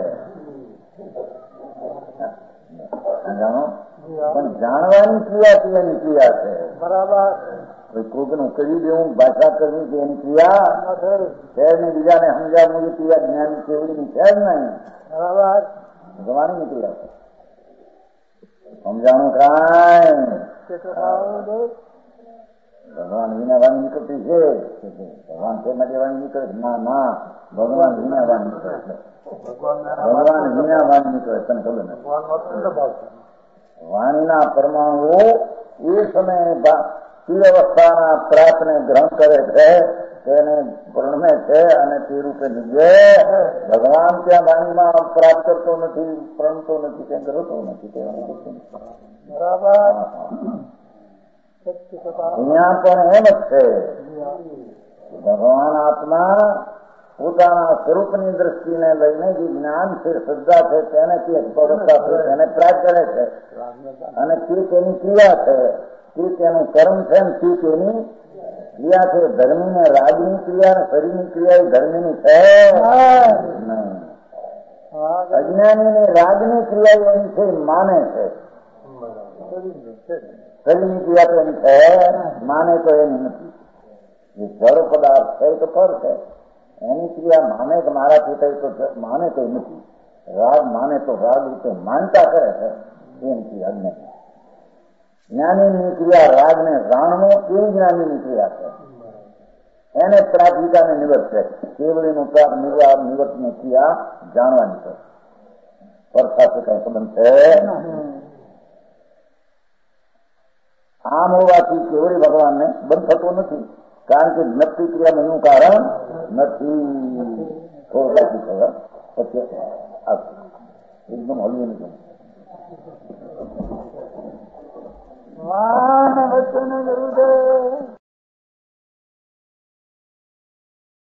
જાણો પણ જાણવાની ક્રિયા છે એની ક્રિયા છે. બરાબર. કોઈકનું કરી દેવું ભાષા કરવી કે એની ક્રિયા છે ને બીજાને સમજાવવું એ ક્રિયા જ્ઞાની કેવળીની છે જ નહીં. બરાબર ભગવાનની ક્રિયા છે. સમજાણું કાંઈ? ભગવાન વિના વાણી નીકળતી છે. ભગવાન તે માટે વાણી નીકળે ના ના ભગવાન વિના વાણી નીકળે. ભગવાન વિના વાણી નીકળે તને ખબર નથી. વાણીના પરમાણુઓ એ સમયે અવસ્થાના પ્રાપને ગ્રહણ કરે છે તેને પ્રણમે છે અને તે રૂપે નિજે. ભગવાન ત્યાં વાણીમાં પ્રાપ્ત કરતો નથી, પ્રણતો નથી, ત્યાં ગ્રહતો નથી. બરાબર. અહીંયા પણ એમ જ છે. ભગવાન આત્મા પોતાના સ્વરૂપની દ્રષ્ટિને લઈને જે જ્ઞાન છે, શ્રદ્ધા છે, તેને તે પવિત્રતા છે, તેને પ્રાપ્ત કરે છે. અને તે તેની ક્રિયા છે, તે તેનું કર્મ છે, ને તે તેની ક્રિયા છે. ધર્મી ને રાજની ક્રિયા ને શરીરની ક્રિયા એ ધર્મીની છે નહીં. અજ્ઞાની રાજની ક્રિયા એની છે, માને છે. શરીરની ક્રિયા તો એની છે, માને તો એની નથી. જે જળ પદાર્થ છે એ તો ફળ છે, એની ક્રિયા માને કે મારાથી થઈ તો માને તો નથી. રાગ માને તો રાગ રીતે માનતા કરે છે, એની ક્રિયા જ્ઞાની. જ્ઞાનીની ક્રિયા રાગને જાણવો એ જ્ઞાનીની ક્રિયા છે. એને પ્રાથમિકાને નિવર્ત છે. કેવળીનું પ્રાપ નિર્વાહ નિવર્તની ક્રિયા જાણવાની છે. પર સાથે કઈ સંબંધ છે. આમ હોવાથી કેવળી ભગવાનને બંધ થતો નથી, કારણ કે જ્ઞપ્તિ ક્રિયાનું એનું કારણ નથી. થોડું પછી એકદમ હળવું નથી. વાહ વચન ગુરુદેવ.